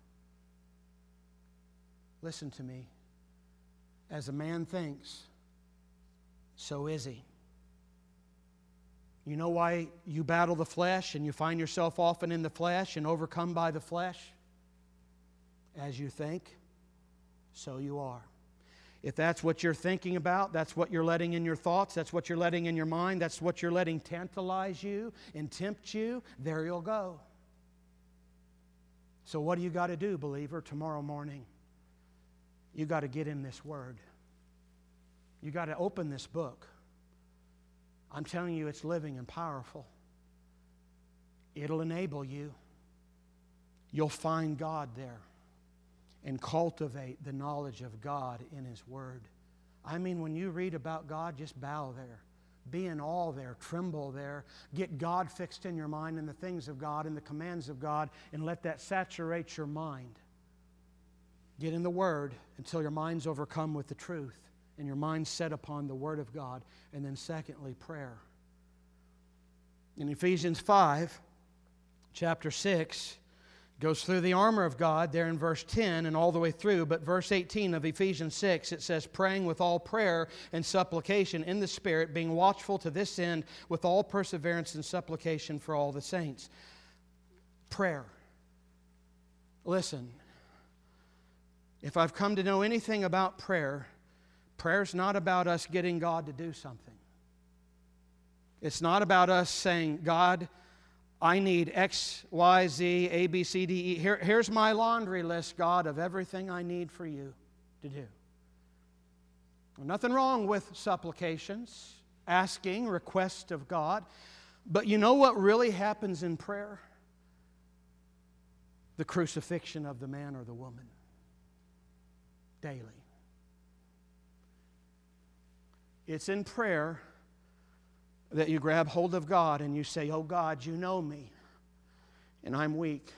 Listen to me. As a man thinks, so is he. You know why you battle the flesh and you find yourself often in the flesh and overcome by the flesh? As you think, so you are. If that's what you're thinking about, that's what you're letting in your thoughts, that's what you're letting in your mind, that's what you're letting tantalize you and tempt you, there you'll go. So what do you got to do, believer, tomorrow morning? You got to get in this Word. You got to open this book. I'm telling you, it's living and powerful. It'll enable you. You'll find God there and cultivate the knowledge of God in His Word. I mean, when you read about God, just bow there. Be in awe there. Tremble there. Get God fixed in your mind and the things of God and the commands of God, and let that saturate your mind. Get in the Word until your mind's overcome with the truth and your mind's set upon the Word of God. And then secondly, prayer. In Ephesians five, chapter six, goes through the armor of God there in verse ten and all the way through. But verse eighteen of Ephesians six, it says, praying with all prayer and supplication in the Spirit, being watchful to this end with all perseverance and supplication for all the saints. Prayer. Listen, if I've come to know anything about prayer, prayer's not about us getting God to do something. It's not about us saying, God, I need X, Y, Z, A, B, C, D, E. Here, here's my laundry list, God, of everything I need for you to do. Well, nothing wrong with supplications, asking, request of God. But you know what really happens in prayer? The crucifixion of the man or the woman. Daily. It's in prayer that you grab hold of God and you say, oh God, you know me, and I'm weak,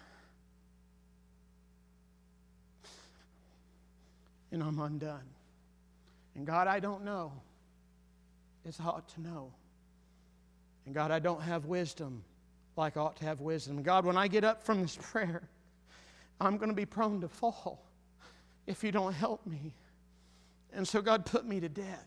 and I'm undone. And God, I don't know as I ought to know. And God, I don't have wisdom like I ought to have wisdom. God, when I get up from this prayer, I'm going to be prone to fall if you don't help me. And so God, put me to death.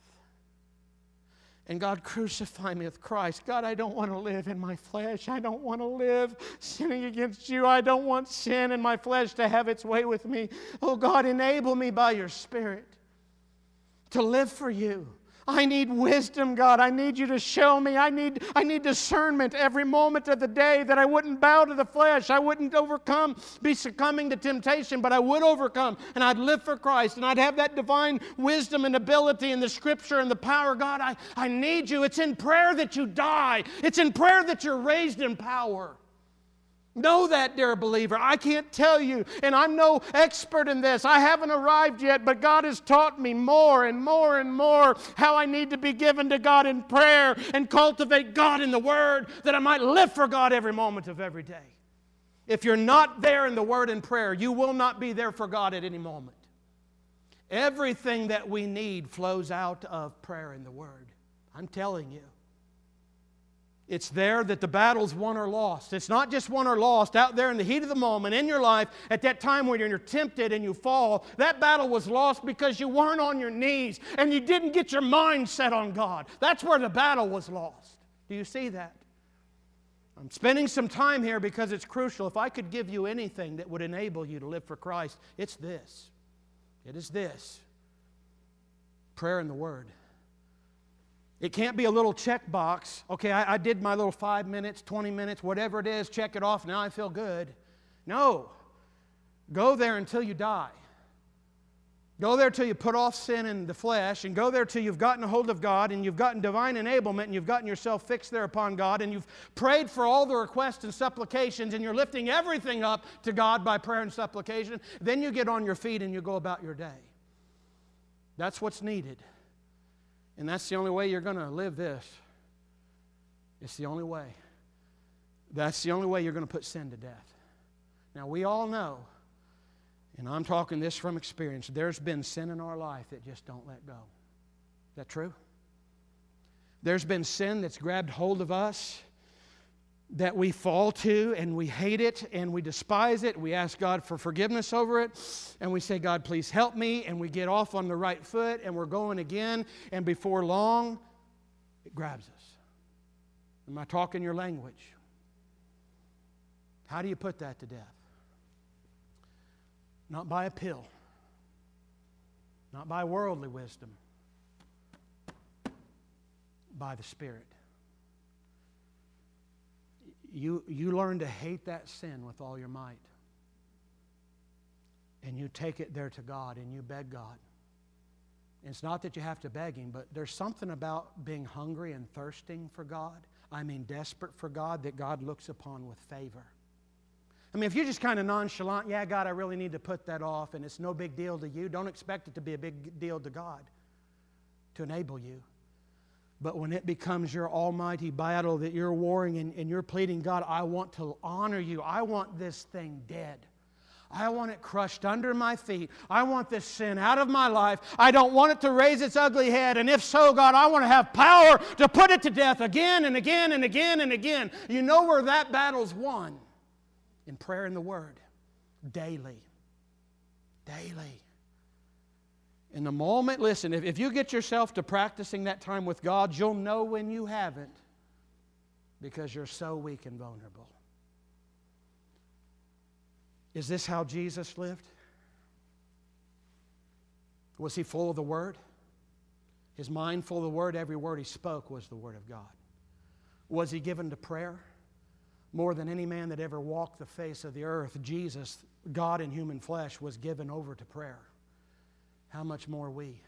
And God, crucify me with Christ. God, I don't want to live in my flesh. I don't want to live sinning against you. I don't want sin in my flesh to have its way with me. Oh God, enable me by your Spirit to live for you. I need wisdom, God. I need you to show me. I need, I need discernment every moment of the day, that I wouldn't bow to the flesh. I wouldn't overcome, be succumbing to temptation, but I would overcome, and I'd live for Christ, and I'd have that divine wisdom and ability and the Scripture and the power. God, I, I need you. It's in prayer that you die. It's in prayer that you're raised in power. Know that, dear believer. I can't tell you, and I'm no expert in this. I haven't arrived yet, but God has taught me more and more and more how I need to be given to God in prayer and cultivate God in the Word, that I might live for God every moment of every day. If you're not there in the Word and prayer, you will not be there for God at any moment. Everything that we need flows out of prayer and the Word. I'm telling you. It's there that the battle's won or lost. It's not just won or lost out there in the heat of the moment in your life, at that time when you're tempted and you fall. That battle was lost because you weren't on your knees and you didn't get your mind set on God. That's where the battle was lost. Do you see that? I'm spending some time here because it's crucial. If I could give you anything that would enable you to live for Christ, it's this. It is this. Prayer and the Word. It can't be a little checkbox. Okay, I, I did my little five minutes, twenty minutes, whatever it is, check it off, now I feel good. No. Go there until you die. Go there till you put off sin in the flesh, and go there till you've gotten a hold of God, and you've gotten divine enablement, and you've gotten yourself fixed there upon God, and you've prayed for all the requests and supplications, and you're lifting everything up to God by prayer and supplication. Then you get on your feet and you go about your day. That's what's needed. And that's the only way you're going to live this. It's the only way. That's the only way you're going to put sin to death. Now, we all know, and I'm talking this from experience, there's been sin in our life that just don't let go. Is that true? There's been sin that's grabbed hold of us, that we fall to, and we hate it, and we despise it. We ask God for forgiveness over it, and we say, God, please help me, and we get off on the right foot, and we're going again, and before long, it grabs us. Am I talking your language? How do you put that to death? Not by a pill, not by worldly wisdom, by the Spirit. You, you learn to hate that sin with all your might. And you take it there to God and you beg God. And it's not that you have to beg Him, but there's something about being hungry and thirsting for God. I mean desperate for God, that God looks upon with favor. I mean, if you're just kind of nonchalant, yeah, God, I really need to put that off, and it's no big deal to you, don't expect it to be a big deal to God to enable you. But when it becomes your almighty battle that you're warring and, and you're pleading, God, I want to honor you. I want this thing dead. I want it crushed under my feet. I want this sin out of my life. I don't want it to raise its ugly head. And if so, God, I want to have power to put it to death again and again and again and again. You know where that battle's won? In prayer and the Word. Daily. Daily. In the moment, listen, if, if you get yourself to practicing that time with God, you'll know when you haven't, because you're so weak and vulnerable. Is this how Jesus lived? Was He full of the Word? His mind full of the Word? Every word He spoke was the Word of God. Was He given to prayer? More than any man that ever walked the face of the earth, Jesus, God in human flesh, was given over to prayer. How much more we?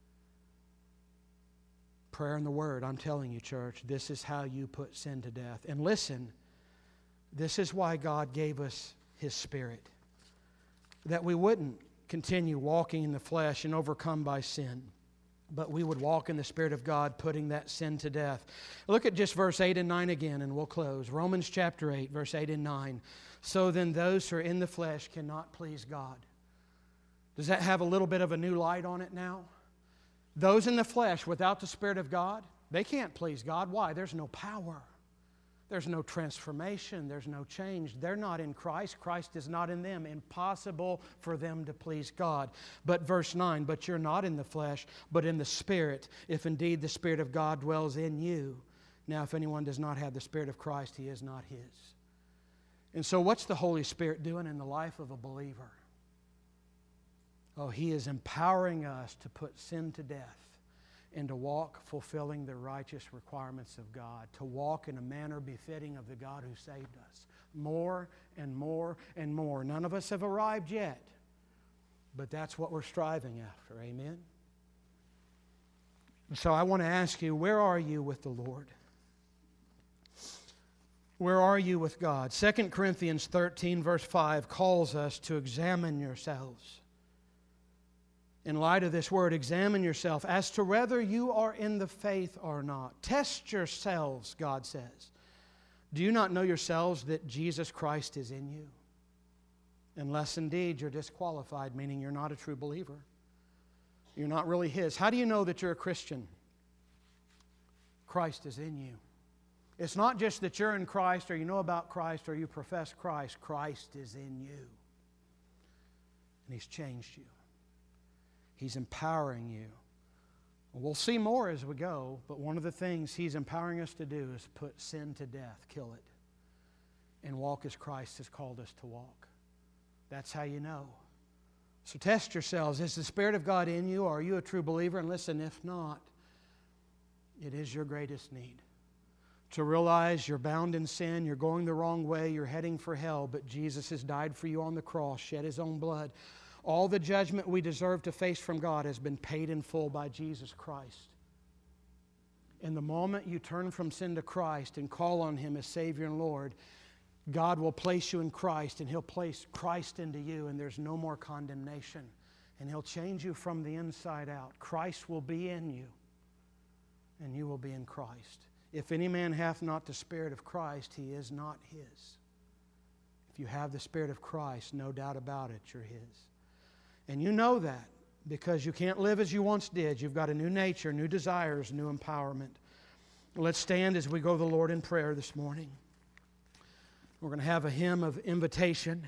Prayer and the Word. I'm telling you, church, this is how you put sin to death. And listen, this is why God gave us His Spirit. That we wouldn't continue walking in the flesh and overcome by sin, but we would walk in the Spirit of God, putting that sin to death. Look at just verse eight and nine again, and we'll close. Romans chapter eight, verse eight and nine. So then those who are in the flesh cannot please God. Does that have a little bit of a new light on it now? Those in the flesh without the Spirit of God, they can't please God. Why? There's no power. There's no transformation. There's no change. They're not in Christ. Christ is not in them. Impossible for them to please God. But verse nine, but you're not in the flesh, but in the Spirit, if indeed the Spirit of God dwells in you. Now, if anyone does not have the Spirit of Christ, he is not His. And so what's the Holy Spirit doing in the life of a believer? Oh, He is empowering us to put sin to death and to walk fulfilling the righteous requirements of God, to walk in a manner befitting of the God who saved us. More and more and more. None of us have arrived yet, but that's what we're striving after. Amen? So I want to ask you, where are you with the Lord? Where are you with God? Second Corinthians thirteen, verse five, calls us to examine yourselves. In light of this word, examine yourself as to whether you are in the faith or not. Test yourselves, God says. Do you not know yourselves that Jesus Christ is in you? Unless indeed you're disqualified, meaning you're not a true believer. You're not really His. How do you know that you're a Christian? Christ is in you. It's not just that you're in Christ or you know about Christ or you profess Christ. Christ is in you. And He's changed you. He's empowering you. We'll see more as we go, but one of the things He's empowering us to do is put sin to death, kill it, and walk as Christ has called us to walk. That's how you know. So test yourselves. Is the Spirit of God in you? Or are you a true believer? And listen, if not, it is your greatest need. To realize you're bound in sin, you're going the wrong way, you're heading for hell, but Jesus has died for you on the cross, shed His own blood. All the judgment we deserve to face from God has been paid in full by Jesus Christ. And the moment you turn from sin to Christ and call on Him as Savior and Lord, God will place you in Christ, and He'll place Christ into you, and there's no more condemnation. And He'll change you from the inside out. Christ will be in you, and you will be in Christ. If any man hath not the Spirit of Christ, he is not His. If you have the Spirit of Christ, no doubt about it, you're His. And you know that because you can't live as you once did. You've got a new nature, new desires, new empowerment. Let's stand as we go to the Lord in prayer this morning. We're going to have a hymn of invitation.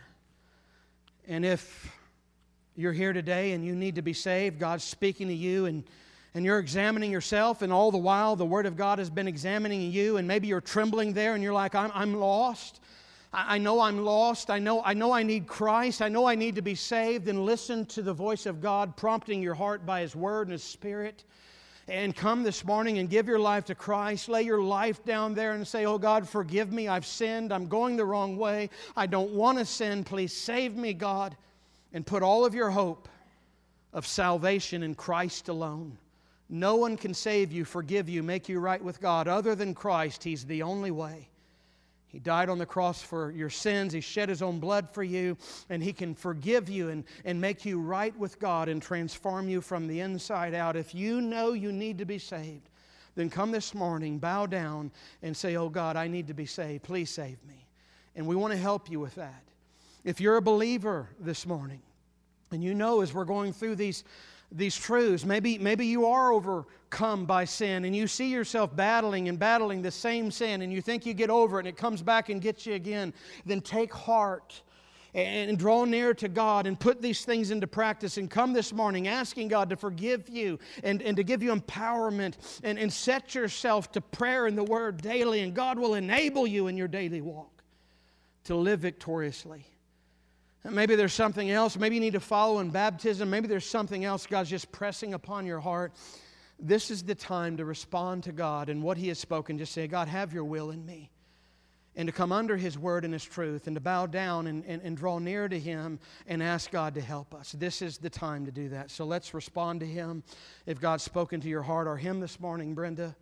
And if you're here today and you need to be saved, God's speaking to you, and, and you're examining yourself, and all the while the Word of God has been examining you, and maybe you're trembling there and you're like, I'm, I'm lost. I, I know I'm lost. I know, I know I need Christ. I know I need to be saved. Then listen to the voice of God prompting your heart by His Word and His Spirit. And come this morning and give your life to Christ. Lay your life down there and say, oh God, forgive me. I've sinned. I'm going the wrong way. I don't want to sin. Please save me, God. And put all of your hope of salvation in Christ alone. No one can save you, forgive you, make you right with God other than Christ. He's the only way. He died on the cross for your sins. He shed His own blood for you. And He can forgive you and, and make you right with God and transform you from the inside out. If you know you need to be saved, then come this morning, bow down, and say, oh God, I need to be saved. Please save me. And we want to help you with that. If you're a believer this morning, and you know as we're going through these These truths, maybe, maybe you are overcome by sin and you see yourself battling and battling the same sin and you think you get over it and it comes back and gets you again, then take heart and draw near to God and put these things into practice and come this morning asking God to forgive you and, and to give you empowerment and, and set yourself to prayer and the Word daily, and God will enable you in your daily walk to live victoriously. Maybe there's something else. Maybe you need to follow in baptism. Maybe there's something else God's just pressing upon your heart. This is the time to respond to God and what He has spoken. Just say, God, have your will in me. And to come under His Word and His truth and to bow down and, and, and draw near to Him and ask God to help us. This is the time to do that. So let's respond to Him. If God's spoken to your heart, our hymn this morning, Brenda,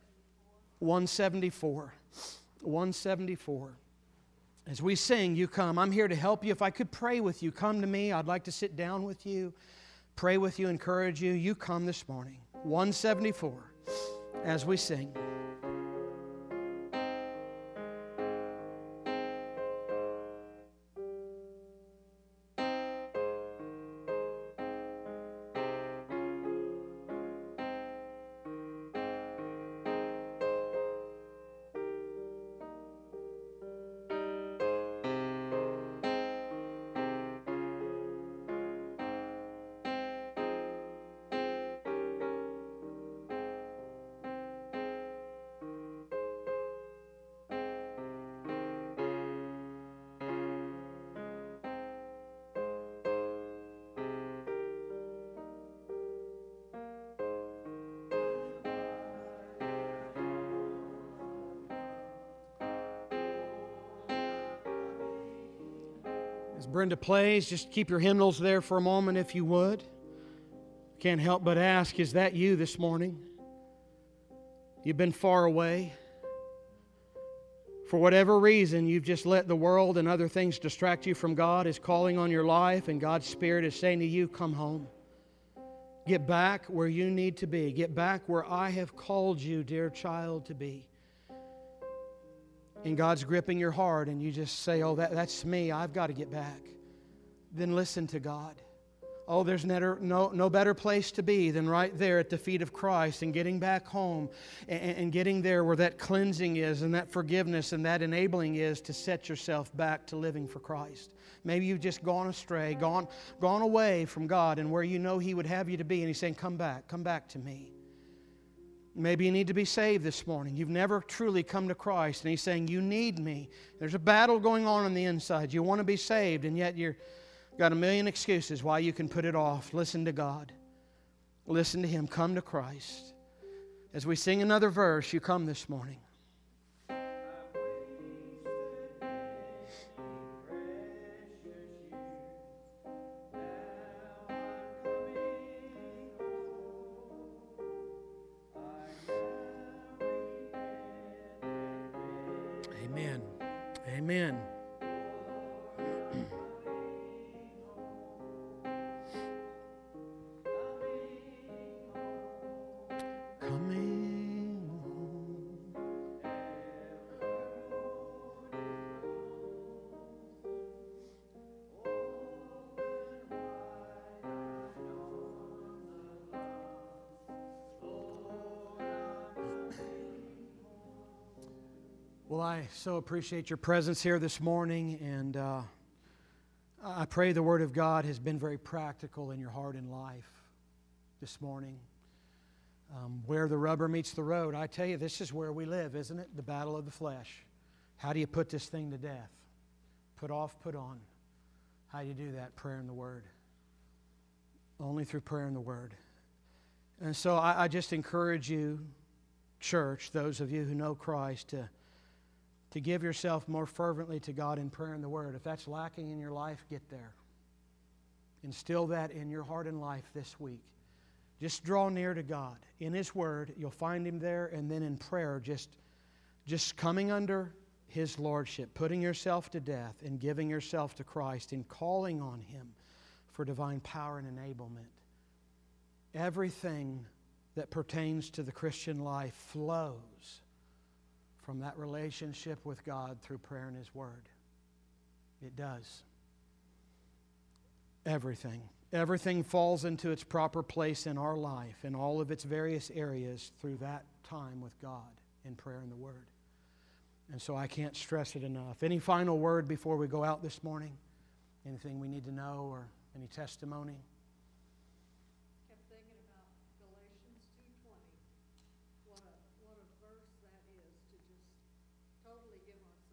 one seventy-four. one seventy-four. As we sing, you come. I'm here to help you. If I could pray with you, come to me. I'd like to sit down with you, pray with you, encourage you. You come this morning. one seventy-four as we sing. As Brenda plays, just keep your hymnals there for a moment if you would. Can't help but ask, is that you this morning? You've been far away. For whatever reason, you've just let the world and other things distract you from God. Is calling on your life, and God's Spirit is saying to you, come home. Get back where you need to be. Get back where I have called you, dear child, to be. And God's gripping your heart and you just say, oh, that, that's me. I've got to get back. Then listen to God. Oh, there's never, no, no better place to be than right there at the feet of Christ and getting back home and, and getting there where that cleansing is and that forgiveness and that enabling is to set yourself back to living for Christ. Maybe you've just gone astray, gone, gone away from God and where you know He would have you to be, and He's saying, come back, come back to me. Maybe you need to be saved this morning. You've never truly come to Christ, and He's saying, you need me. There's a battle going on on the inside. You want to be saved, and yet you've got a million excuses why you can put it off. Listen to God. Listen to Him. Come to Christ. As we sing another verse, you come this morning. Amen. Amen. Coming home. Well, I so appreciate your presence here this morning, and uh, I pray the Word of God has been very practical in your heart and life this morning. Um, where the rubber meets the road, I tell you, this is where we live, isn't it? The battle of the flesh. How do you put this thing to death? Put off, put on. How do you do that? Prayer and the Word. Only through prayer and the Word. And so I, I just encourage you, church, those of you who know Christ, to to give yourself more fervently to God in prayer and the Word. If that's lacking in your life, get there. Instill that in your heart and life this week. Just draw near to God. In His Word, you'll find Him there, and then in prayer, just, just coming under His Lordship, putting yourself to death and giving yourself to Christ and calling on Him for divine power and enablement. Everything that pertains to the Christian life flows from that relationship with God through prayer and His Word. It does. Everything. Everything falls into its proper place in our life, in all of its various areas, through that time with God in prayer and the Word. And so I can't stress it enough. Any final word before we go out this morning? Anything we need to know, or any testimony?